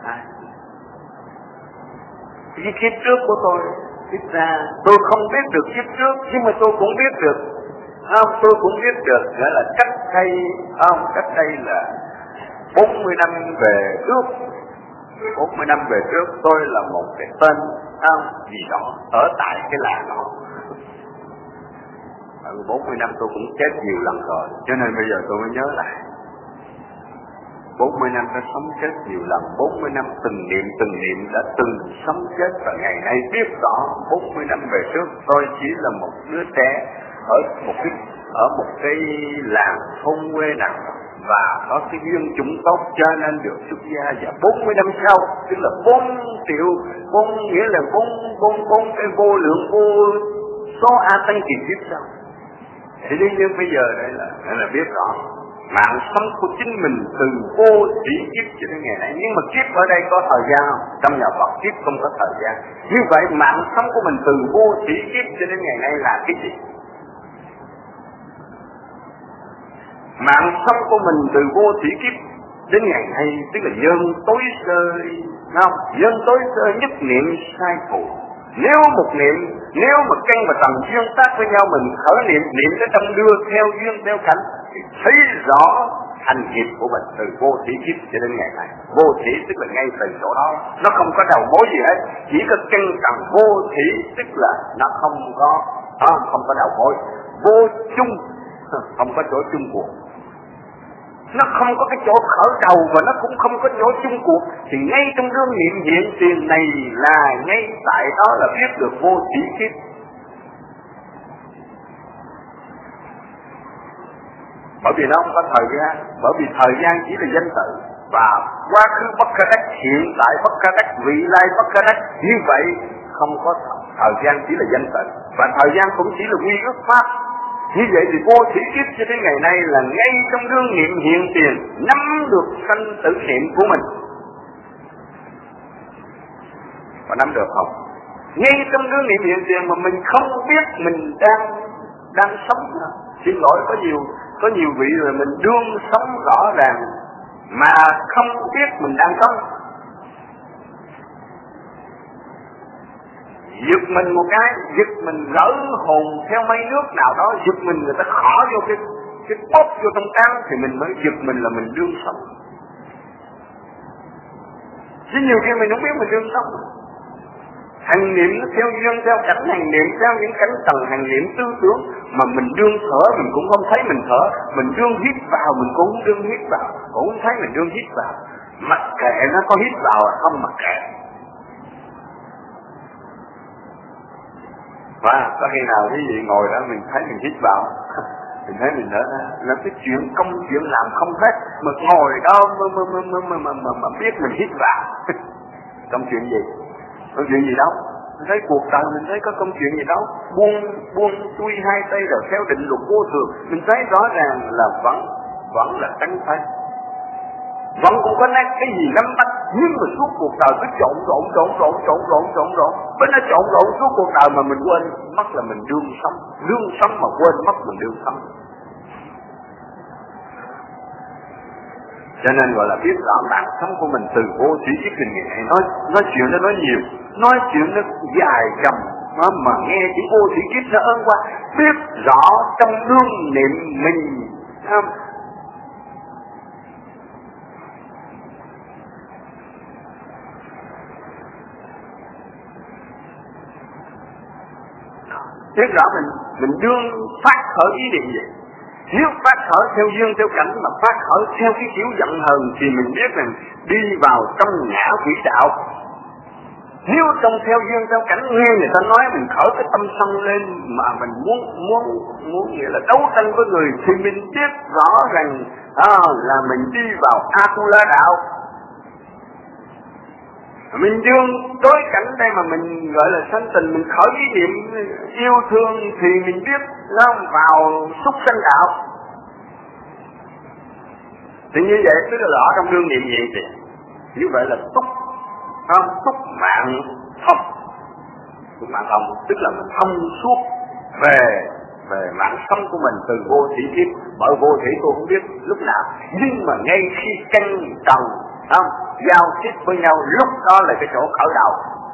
S1: cái kiếp trước của tôi. Thực ra tôi không biết được kiếp trước, nhưng mà tôi cũng biết được. Tôi cũng biết được nghĩa là cách đây là 40 năm về trước. 40 năm về trước tôi là một cái tên gì đó ở tại cái làng đó. 40 năm tôi cũng chết nhiều lần rồi, cho nên bây giờ tôi mới nhớ lại. 40 năm đã sống chết nhiều lần, 40 năm từng niệm đã từng sống chết, và ngày nay biết rõ 40 năm về trước tôi chỉ là một đứa trẻ ở một cái làng thôn quê nào và có cái duyên chủng tốt cho nên được xuất gia, và 40 năm sau tức là 4 triệu, nghĩa là 4 cái vô lượng vô số a tăng kỳ kiếp sau. Thì đương nhiên bây giờ đây là biết rõ mạng sống của chính mình từ vô thủy kiếp cho đến ngày nay. Nhưng mà kiếp ở đây có thời gian không? Trong nhà Phật kiếp không có thời gian. Như vậy mạng sống của mình từ vô thủy kiếp cho đến ngày nay là cái gì? Mạng sống của mình từ vô thủy kiếp đến ngày nay tức là nhân tối sơ, không? Nhân tối sơ nhất niệm sai phụ. Nếu mà căn và tầng duyên tác với nhau, mình khởi niệm tới trong đưa theo duyên theo cảnh thì thấy rõ hành nghiệp của mình từ vô thủy kiếp cho đến ngày nay. Vô thủy tức là ngay từ chỗ đó, nó không có đầu mối gì hết, chỉ có căn tầng vô thủy tức là nó không có đầu mối, vô chung, không có chỗ chung cuộc. nó không có cái chỗ khởi đầu và nó cũng không có chỗ chung cuộc, thì ngay trong đương niệm hiện tiền này là ngay tại đó là biết được vô thủy kiếp. Bởi vì nó không có thời gian, bởi vì thời gian chỉ là danh từ, và quá khứ bất khả đắc, hiện tại bất khả đắc, vị lai bất khả đắc. Như vậy không có thời gian, chỉ là danh từ, và thời gian cũng chỉ là quy ước pháp. Như vậy thì vô thủy kiếp cho đến ngày nay là ngay trong đương niệm hiện tiền nắm được sanh tử niệm của mình. Và nắm được không? Ngay trong đương niệm hiện tiền mà mình không biết mình đang sống. Xin lỗi, có nhiều vị rồi mình đương sống rõ ràng mà không biết mình đang sống. Giật mình một cái, giật mình gỡ hồn theo mây nước nào đó, giật mình người ta khỏ vô cái bóp vô trong trán thì mình mới giật mình là mình đương sống. Chứ nhiều khi mình không biết mình đương sống. Hành niệm nó theo duyên, theo cảnh hành niệm, theo những cảnh tầng hành niệm tư tưởng, mà mình đương thở mình cũng không thấy mình thở, mình đương hít vào mình cũng không đương hít vào, cũng không thấy mình đương hít vào. Mặc kệ nó có hít vào là không mặc kệ. Và có khi nào quý vị ngồi đó mình thấy mình hít vào, mình thấy mình thở ra, là cái chuyện làm không hết, mà ngồi đó mà biết mình hít vào. Trong chuyện gì? Công chuyện gì đâu? Mình thấy cuộc đời mình thấy có công chuyện gì đâu. Buông xuôi hai tay rồi theo định luật vô thường, mình thấy rõ ràng là vẫn là tránh thấy. Vẫn cũng có nát cái gì nắm bắt, nhưng mà suốt cuộc đời cứ trộn bên nó trộn rộn suốt cuộc đời mà mình quên mất là mình đương sống mà quên mất mình đương sống. Cho nên gọi là biết rõ bản sống của mình từ vô thủy kiếp kinh nghiệm. Nói chuyện nó nói nhiều, nói chuyện nó dài dòng, nó mà nghe chỉ vô thủy kiếp nó ơn qua. Biết rõ trong đương niệm mình, không? Biết rõ mình đương phát khởi ý niệm gì. Nếu phát khởi theo duyên theo cảnh mà phát khởi theo cái kiểu giận hờn thì mình biết rằng đi vào trong ngã quỷ đạo. Nếu trong theo duyên theo cảnh nghe người ta nói mình khởi cái tâm sân lên mà mình muốn nghĩa là đấu tranh với người thì mình biết rõ rằng là mình đi vào A-tu-la đạo. Mình đương đối cảnh đây mà mình gọi là sanh tình, mình khởi ý niệm yêu thương thì mình biết nó vào súc sanh đạo. Thì như vậy tức là rõ trong đương niệm hiện tiền. Như vậy là túc mạng thông. Túc mạng thông tức là mình thông suốt về mạng sống của mình từ vô thủy kiếp. Bởi vô thủy tôi không biết lúc nào, nhưng mà ngay khi căn tầng giao tiếp với nhau, lúc đó là cái chỗ khởi đầu.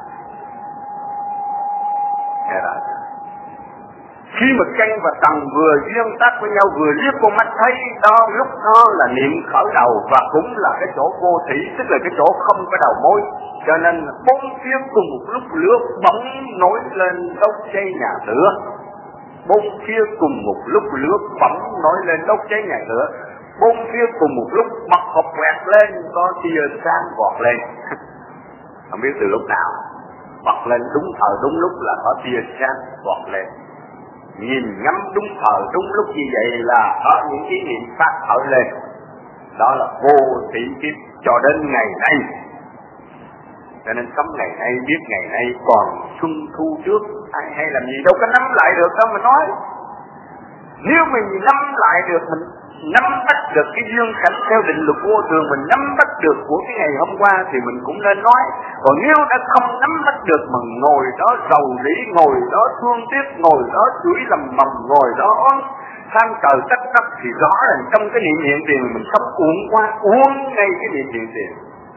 S1: Khi mà căn và tầng vừa duyên tác với nhau, vừa liếc con mắt thấy đó, lúc đó là niệm khởi đầu, và cũng là cái chỗ vô thủy, tức là cái chỗ không có đầu mối. Cho nên bốn phía cùng một lúc lửa bỗng nổi lên đốt cháy nhà lửa. Bốn phía cùng một lúc lửa bỗng nổi lên đốt cháy nhà lửa. Bốn phía cùng một lúc bật hộp quẹt lên, có tia sáng vọt lên. Không biết từ lúc nào bật lên đúng thời đúng lúc là có tia sáng vọt lên. Nhìn ngắm đúng thời đúng lúc như vậy là có những ý niệm phát khởi lên. Đó là vô thủy kiếp cho đến ngày nay. Cho nên sống ngày nay, biết ngày nay còn xuân thu trước, ai hay làm gì đâu có nắm lại được đâu mà nói. Nếu mình nắm lại được, mình nắm bắt được cái duyên cảnh theo định luật vô thường, mình nắm bắt được của cái ngày hôm qua thì mình cũng nên nói. Còn nếu đã không nắm bắt được mà ngồi đó rầu rĩ, ngồi đó thương tiếc, ngồi đó chửi lầm bầm, ngồi đó than trời trách đất thì rõ ràng trong cái niệm hiện tiền mình sống uống ngay cái niệm hiện tiền.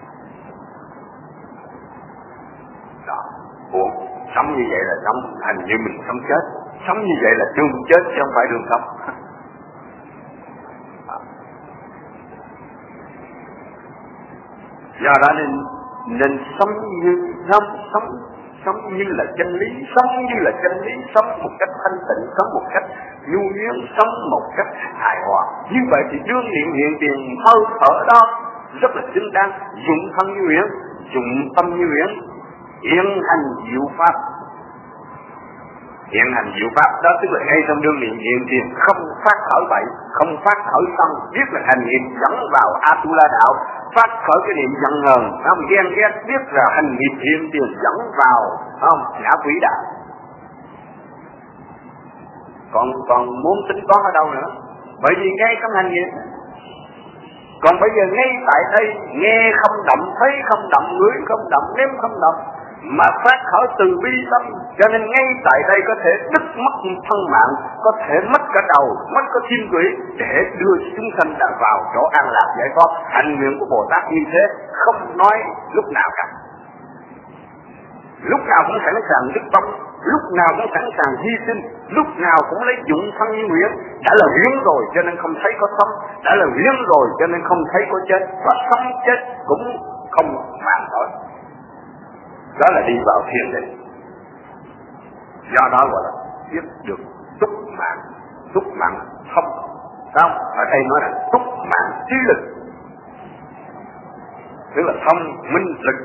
S1: Đó, uống, sống như vậy là sống, thành như mình sống chết. Sống như vậy là đường chết chứ không phải đường sống. Do đó nên sống như là chân lý, sống như là chân lý, sống một cách thanh tịnh, sống một cách nhu nhuyễn, sống một cách hài hòa. Như vậy thì đương niệm hiện tiền hơi thở đó rất là xứng đáng, dụng thân như nguyện, dụng tâm như nguyện, hiện hành diệu pháp. Hiện hành diệu pháp đó tức là ngay trong đương niệm hiện tiền không phát khởi bậy, không phát khởi tâm, biết là hành nghiệp dẫn vào Atula đạo, phát khởi cái niệm giận hờn, không ghen ghét, biết là hành nghiệp hiện tiền dẫn vào không ngã quỷ đạo. Còn muốn tính toán ở đâu nữa? Bởi vì ngay trong hành nghiệp. Còn bây giờ ngay tại đây nghe không động, thấy không động, ngửi không động, nếm không động, mà phát khởi từ bi tâm, cho nên ngay tại đây có thể đứt mất thân mạng, có thể mất cả đầu, mất cả thiên quỷ, để đưa chúng sanh đã vào chỗ an lạc giải thoát. Hành nguyện của Bồ Tát như thế không nói lúc nào cả, lúc nào cũng sẵn sàng dứt vong, lúc nào cũng sẵn sàng hy sinh, lúc nào cũng lấy dụng thân như nguyện. Đã là nguyện rồi cho nên không thấy có sống, đã là nguyện rồi cho nên không thấy có chết, và sống chết cũng không màng tới. Đó là đi vào thiền định. Do đó gọi là biết được túc mạng thông. Không, ở đây nói là túc mạng trí lực, tức là thông minh lực.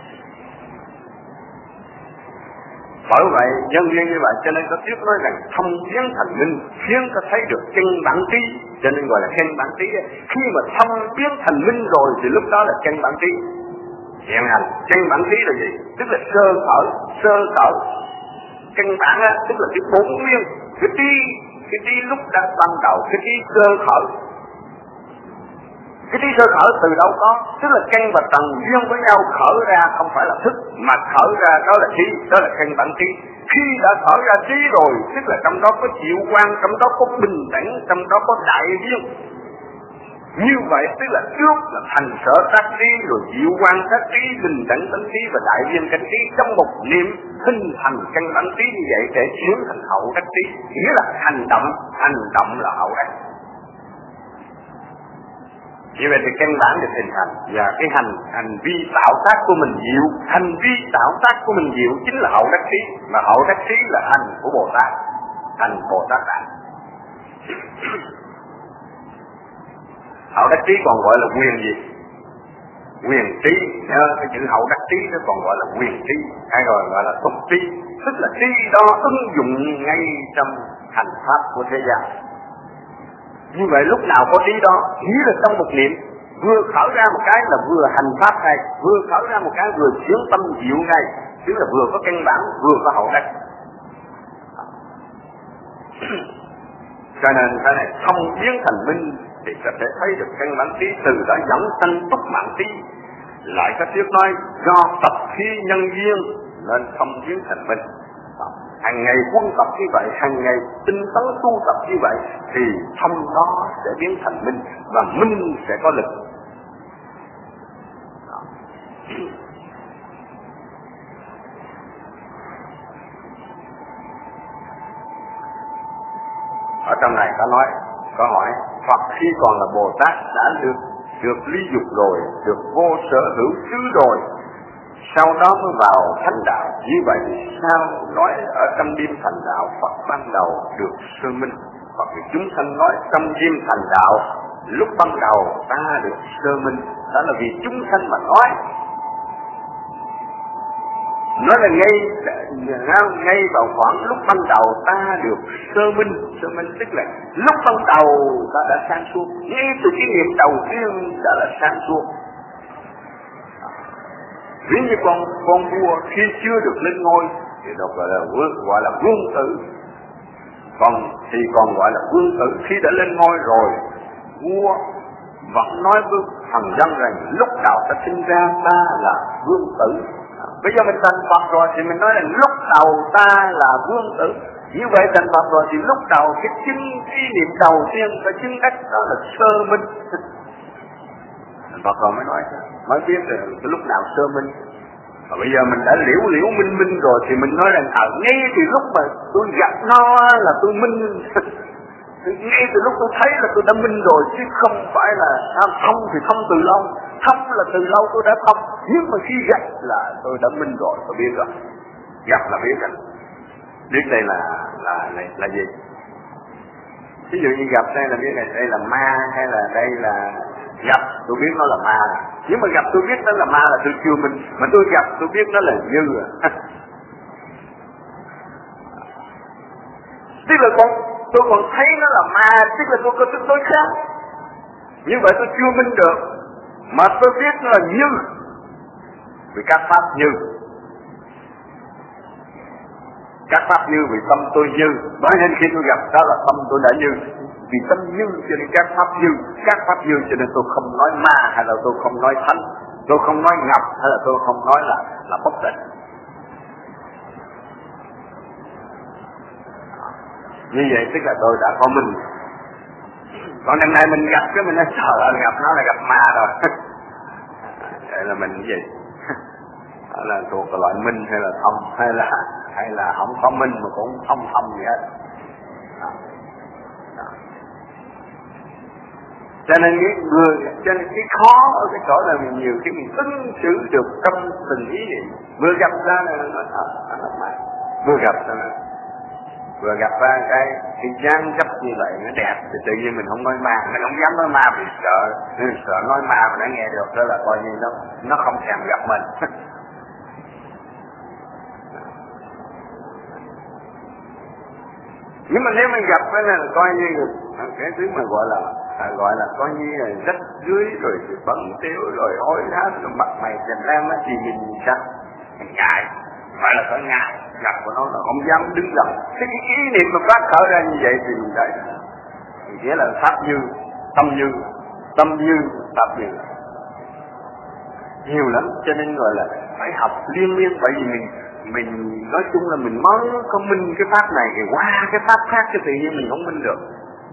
S1: Bởi vậy nhân duyên như vậy cho nên có thuyết nói rằng thông biến thành minh, khiến ta thấy được chân bản trí, cho nên gọi là chân bản trí. Khi mà thông biến thành minh rồi thì lúc đó là chân bản trí. Hiện hành chân bản trí là gì? Tức là sơ khởi. Chân bản á, tức là cái bốn nguyên, cái trí lúc đang ban đầu, cái trí sơ khởi. Cái trí sơ khởi từ đâu có? Tức là căn và tầng duyên với nhau khởi ra, không phải là thức, mà khởi ra đó là trí, đó là căn bản trí. Khi đã khởi ra trí rồi, tức là trong đó có diệu quang, trong đó có bình đẳng, trong đó có đại duyên. Như vậy tức là trước là thành sở tác trí, rồi diệu quang tác trí, bình đẳng tánh trí và đại duyên tánh trí trong một niệm hình thành căn bản trí như vậy để chuyển thành hậu đắc trí. Nghĩa là hành động là hậu đắc. Như vậy thì căn bản được hình thành, và cái hành vi tạo tác của mình diệu, hành vi tạo tác của mình diệu chính là hậu đắc trí, mà hậu đắc trí là hành của Bồ Tát, hành Bồ Tát đạo. Hậu đắc trí còn gọi là quyền gì? Quyền trí. Cái chữ hậu đắc trí nó còn gọi là quyền trí, hay rồi gọi là tục trí, tức là trí đó ứng dụng ngay trong hành pháp của thế gian. Như vậy lúc nào có trí đó, nghĩa là trong một niệm vừa khởi ra một cái là vừa hành pháp này, vừa khởi ra một cái vừa chuyển tâm diệu ngay, tức là vừa có căn bản vừa có hậu đắc. Cho nên cái này thông biến thành minh thì có thể thấy được căn bản trí, từ đó dẫn sanh túc mạng trí. Lại có thuyết nói do tập khí nhân duyên nên thông biến thành minh. Hàng ngày quân tập như vậy, hàng ngày tinh tấn tu tập như vậy thì thông đó sẽ biến thành minh, và minh sẽ có lực. Ở trong này có hỏi Phật khi còn là Bồ Tát đã được ly dục rồi, được vô sở hữu xứ rồi, sau đó mới vào thánh đạo. Như vậy thì sao nói ở trong đêm thành đạo Phật ban đầu được sơ minh, hoặc là chúng sanh nói trong đêm thành đạo lúc ban đầu ta được sơ minh? Đó là vì chúng sanh mà nói là ngay vào khoảng lúc ban đầu ta được sơ minh tức là lúc ban đầu ta đã sáng suốt, ngay từ cái niệm đầu tiên đã là sáng suốt. Ví như con vua khi chưa được lên ngôi thì được gọi là vương tử, còn gọi là vương tử khi đã lên ngôi rồi. Vua vẫn nói với thần dân rằng lúc đầu ta sinh ra ta là vương tử. Bây giờ mình thành Phật rồi thì mình nói là lúc đầu ta là vương tử. Như vậy thành Phật rồi thì lúc đầu cái niệm đầu tiên ta chứng đắc đó là sơ minh. Thành Phật rồi mới biết là cái lúc nào sơ minh. Và bây giờ mình đã liễu minh rồi thì mình nói rằng ngay từ lúc mà tôi gặp nó là tôi minh. Ngay từ lúc tôi thấy là tôi đã minh rồi, chứ không phải là thông thì thông từ lâu, thông là từ lâu tôi đã thông, nhưng mà khi gặp là tôi đã minh rồi, tôi biết rồi, gặp là biết rồi. Biết đây là gì? Ví dụ như gặp đây là biết này đây là ma hay là đây là gặp, tôi biết nó là ma. Nếu mà gặp tôi biết nó là ma là tôi chưa minh, mà tôi gặp tôi biết nó là Như à. Tức là tôi còn thấy nó là ma, tức là tôi có thức tối khác. Như vậy tôi chưa minh được, mà tôi biết nó là Như vì các pháp Như. Các pháp Như vì tâm tôi Như, bởi nên khi tôi gặp đó là tâm tôi đã Như. Vì tâm Như cho nên các pháp Như, các pháp Như cho nên tôi không nói ma hay là tôi không nói thánh, tôi không nói ngập hay là tôi không nói là bất tịnh. Như vậy tức là tôi đã có minh. Còn đằng này mình gặp cái mình nói trời ơi, gặp nó là gặp ma rồi. Vậy là mình cái gì? Đó là thuộc cái loại minh hay là thông, hay là không có minh mà cũng không thông gì hết. Cho nên cái khó ở cái chỗ là mình nhiều khi mình ứng xử được trong từng ý niệm. Vừa gặp ra là nó là ma, vừa gặp ra cái dáng dấp như vậy nó đẹp thì tự nhiên mình không nói ma, mình không dám nói ma vì sợ nói ma mà nó nghe được, đó là coi như nó không thèm gặp mình. Nhưng mà nếu mình gặp cái này là coi như cái thứ mà gọi là coi như là rách dưới rồi bẩn tiêu rồi hối hám rồi mặt mày chèn lam á thì mình sao ngại, phải là có ngại gặp của nó là không dám đứng gần. Cái ý niệm mà phát khởi ra như vậy thì mình thấy nghĩa là pháp Như, tâm Như, pháp Như nhiều lắm. Cho nên gọi là phải học liên miên, bởi vì mình nói chung là mình mới có minh cái pháp này thì qua cái pháp khác cái tự nhiên mình không minh được.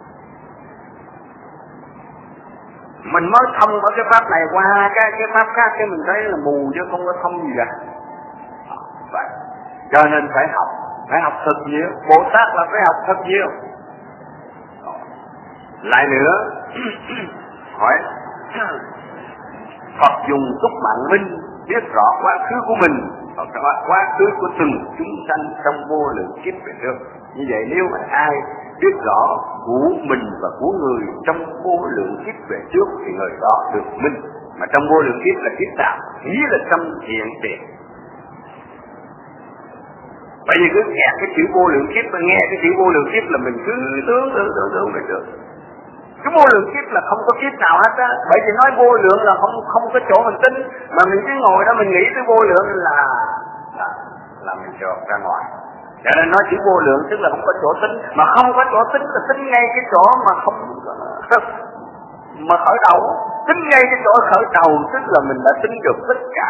S1: Mình mới thông ở cái pháp này qua cái pháp khác cái mình thấy là mù chứ không có thông gì cả. Vậy cho nên phải học thật nhiều. Bồ Tát là phải học thật nhiều. Lại nữa hỏi Phật dùng túc mạng minh biết rõ quá khứ của mình và quá khứ của từng chúng sanh trong vô lượng kiếp về trước. Như vậy nếu mà ai biết rõ của mình và của người trong vô lượng kiếp về trước thì người đó được minh. Mà trong vô lượng kiếp là kiếp nào? Nghĩa là trong hiện tiền. Bởi vì cứ nghe cái chữ vô lượng kiếp, mà nghe cái chữ vô lượng kiếp là mình cứ tưởng được. Cái vô lượng kiếp là không có kiếp nào hết á. Bởi vì nói vô lượng là không có chỗ mình tin, mà mình cứ ngồi đó mình nghĩ tới vô lượng là mình trượt ra ngoài. Cho nên nói chữ vô lượng tức là không có chỗ tính, mà không có chỗ tính là tính ngay cái chỗ mà không mà khởi đầu. Tính ngay cái chỗ khởi đầu tức là mình đã tính được tất cả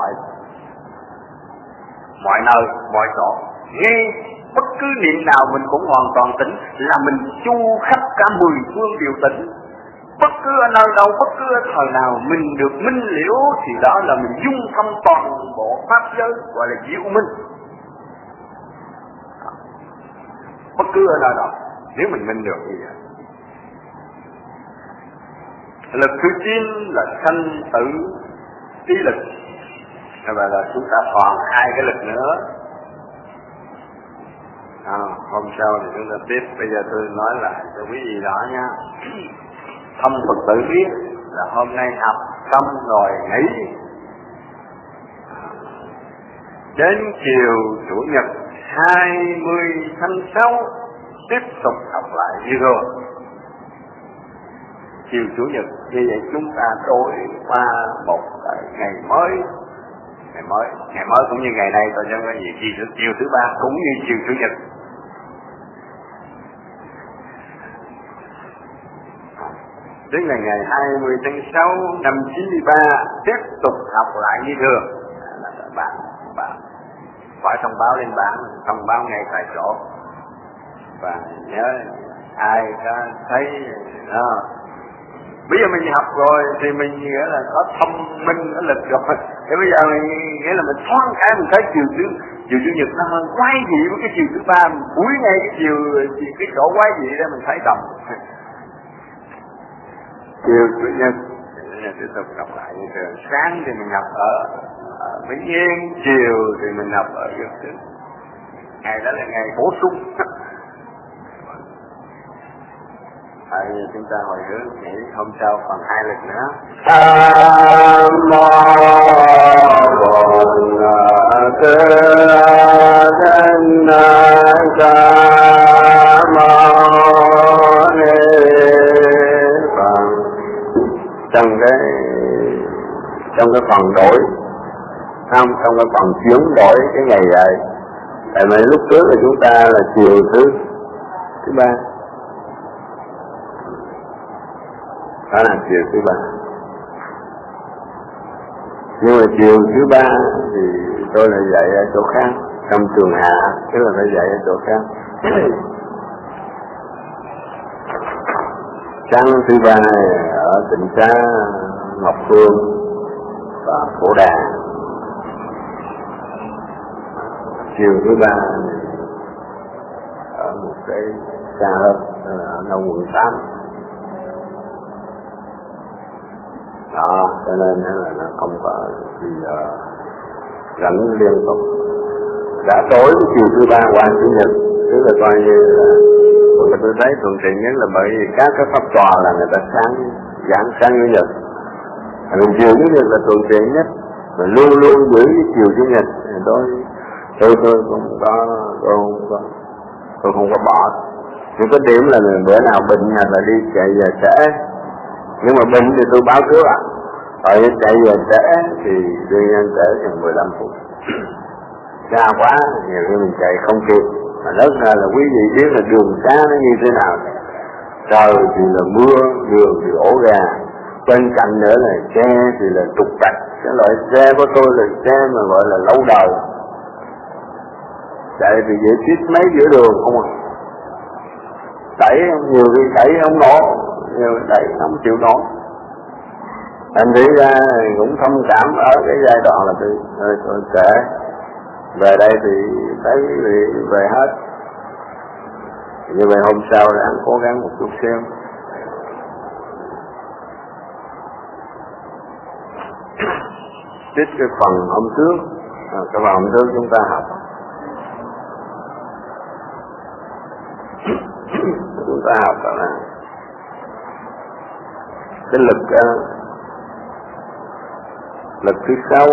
S1: mọi nơi, mọi chỗ. Ngay bất cứ niệm nào mình cũng hoàn toàn tỉnh, là mình chu khắp cả 10 phương đều tỉnh. Bất cứ ở nơi đâu, bất cứ ở thời nào mình được minh liễu thì đó là mình dung thông toàn bộ pháp giới, gọi là diệu minh. Bất cứ ở nơi đâu nếu mình minh được như vậy. Lực thứ 9 là sanh tử trí lực. Vậy là chúng ta còn 2 cái lực nữa. Hôm sau thì chúng ta tiếp. Bây giờ tôi nói lại cho quý vị rõ nha. Thông Phật tử biết là hôm nay học xong rồi nghỉ. Đến chiều Chủ nhật 20 tháng 6 tiếp tục học lại như thường. Chiều Chủ nhật như vậy chúng ta đổi qua một ngày mới. Ngày mới cũng như ngày nay thôi chứ không có gì. Chiều thứ 3 cũng như chiều Chủ nhật. Đến ngày 20 tháng 6 năm 93 tiếp tục học lại như thường. Bạn phải thông báo lên bảng, thông báo ngay tại chỗ. Và nhớ ai có thấy bây giờ mình học rồi thì mình nghĩa là có thông minh, có lực rồi. Thì bây giờ mình nghĩa là mình thoáng cái mình thấy chiều Chủ nhật nó hơn quái dị với cái chiều thứ 3, cuối ngay cái chỗ quái dị đó mình thấy đồng. Chiều Chủ nhật tiếp tục học lại như thường. Sáng thì mình học ở Vĩnh Yên, chiều thì mình học ở Dược Tính. Ngày đó là ngày bổ sung. Tại vì chúng ta hồi hướng nghĩ hôm sau còn 2 lực nữa.
S2: Nam mô Bổn Sư Thích Ca Mâu Ni Phật. Trong cái phần đổi, không, trong cái phần chuyển đổi cái ngày vậy. Tại vì lúc trước là chúng ta là chiều thứ ba, đó là chiều thứ ba. Nhưng mà chiều thứ ba thì tôi lại dạy ở chỗ khác, trong trường hạ, tức là phải dạy ở chỗ khác. Sáng thứ ba ở tỉnh xá Ngọc Phương và Phổ Đà. Chiều thứ ba ở một cái xa hơn, ở đâu quận 8. Đó, cho nên là nó không có gì gắn liên tục. Đã tối chiều thứ ba qua chủ nhật, tức là coi như là tôi thấy thuận tiện nhất là bởi vì các cái pháp tòa là người ta giảng sáng chủ nhật. Mình chiều chủ nhật là thuận tiện nhất, mà luôn luôn giữ cái chiều chủ nhật. Tôi không có bỏ. Nhưng cái điểm là bữa nào bệnh hoặc là đi chạy giờ trễ. Nhưng mà bệnh thì tôi báo trước ạ. Rồi chạy giờ trễ thì đương nhiên trễ chừng 15 phút. Xa quá, nhiều khi mình chạy không kịp. Mà rất ra là quý vị biết là đường xá nó như thế nào. Trời thì là mưa, đường thì ổ gà. Bên cạnh nữa là xe thì là trục trặc. Cái loại xe của tôi là xe mà gọi là lâu đời. Chạy thì dễ chít mấy giữa đường không à. Đẩy nhiều khi đẩy không nổi, nhiều đẩy không chịu nổi. Anh đi ra cũng thông cảm ở cái giai đoạn là tôi kể. Về đây thì thấy về hết. Như vậy hôm sau là anh cố gắng một chút xíu. Tiếp cái phần hôm trước, cái phần hôm trước chúng ta học. Chúng ta học đó là cái lực thứ 6.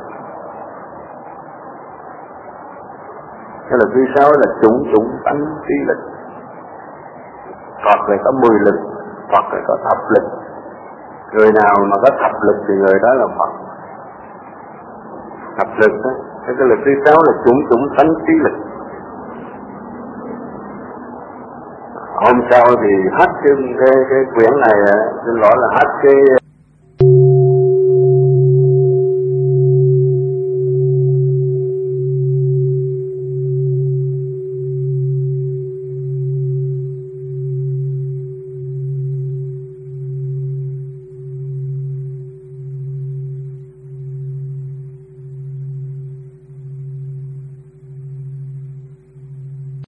S2: Cái lực thứ 6 là chủng tánh trí lực. Phật là có 10 lực, Phật là có thập lực. Người nào mà có thập lực thì người đó là Phật. Thập lực đó, cái lực thứ 6 là chủng tánh trí lực. Hôm sau thì hết cái quyển này, xin lỗi là hết cái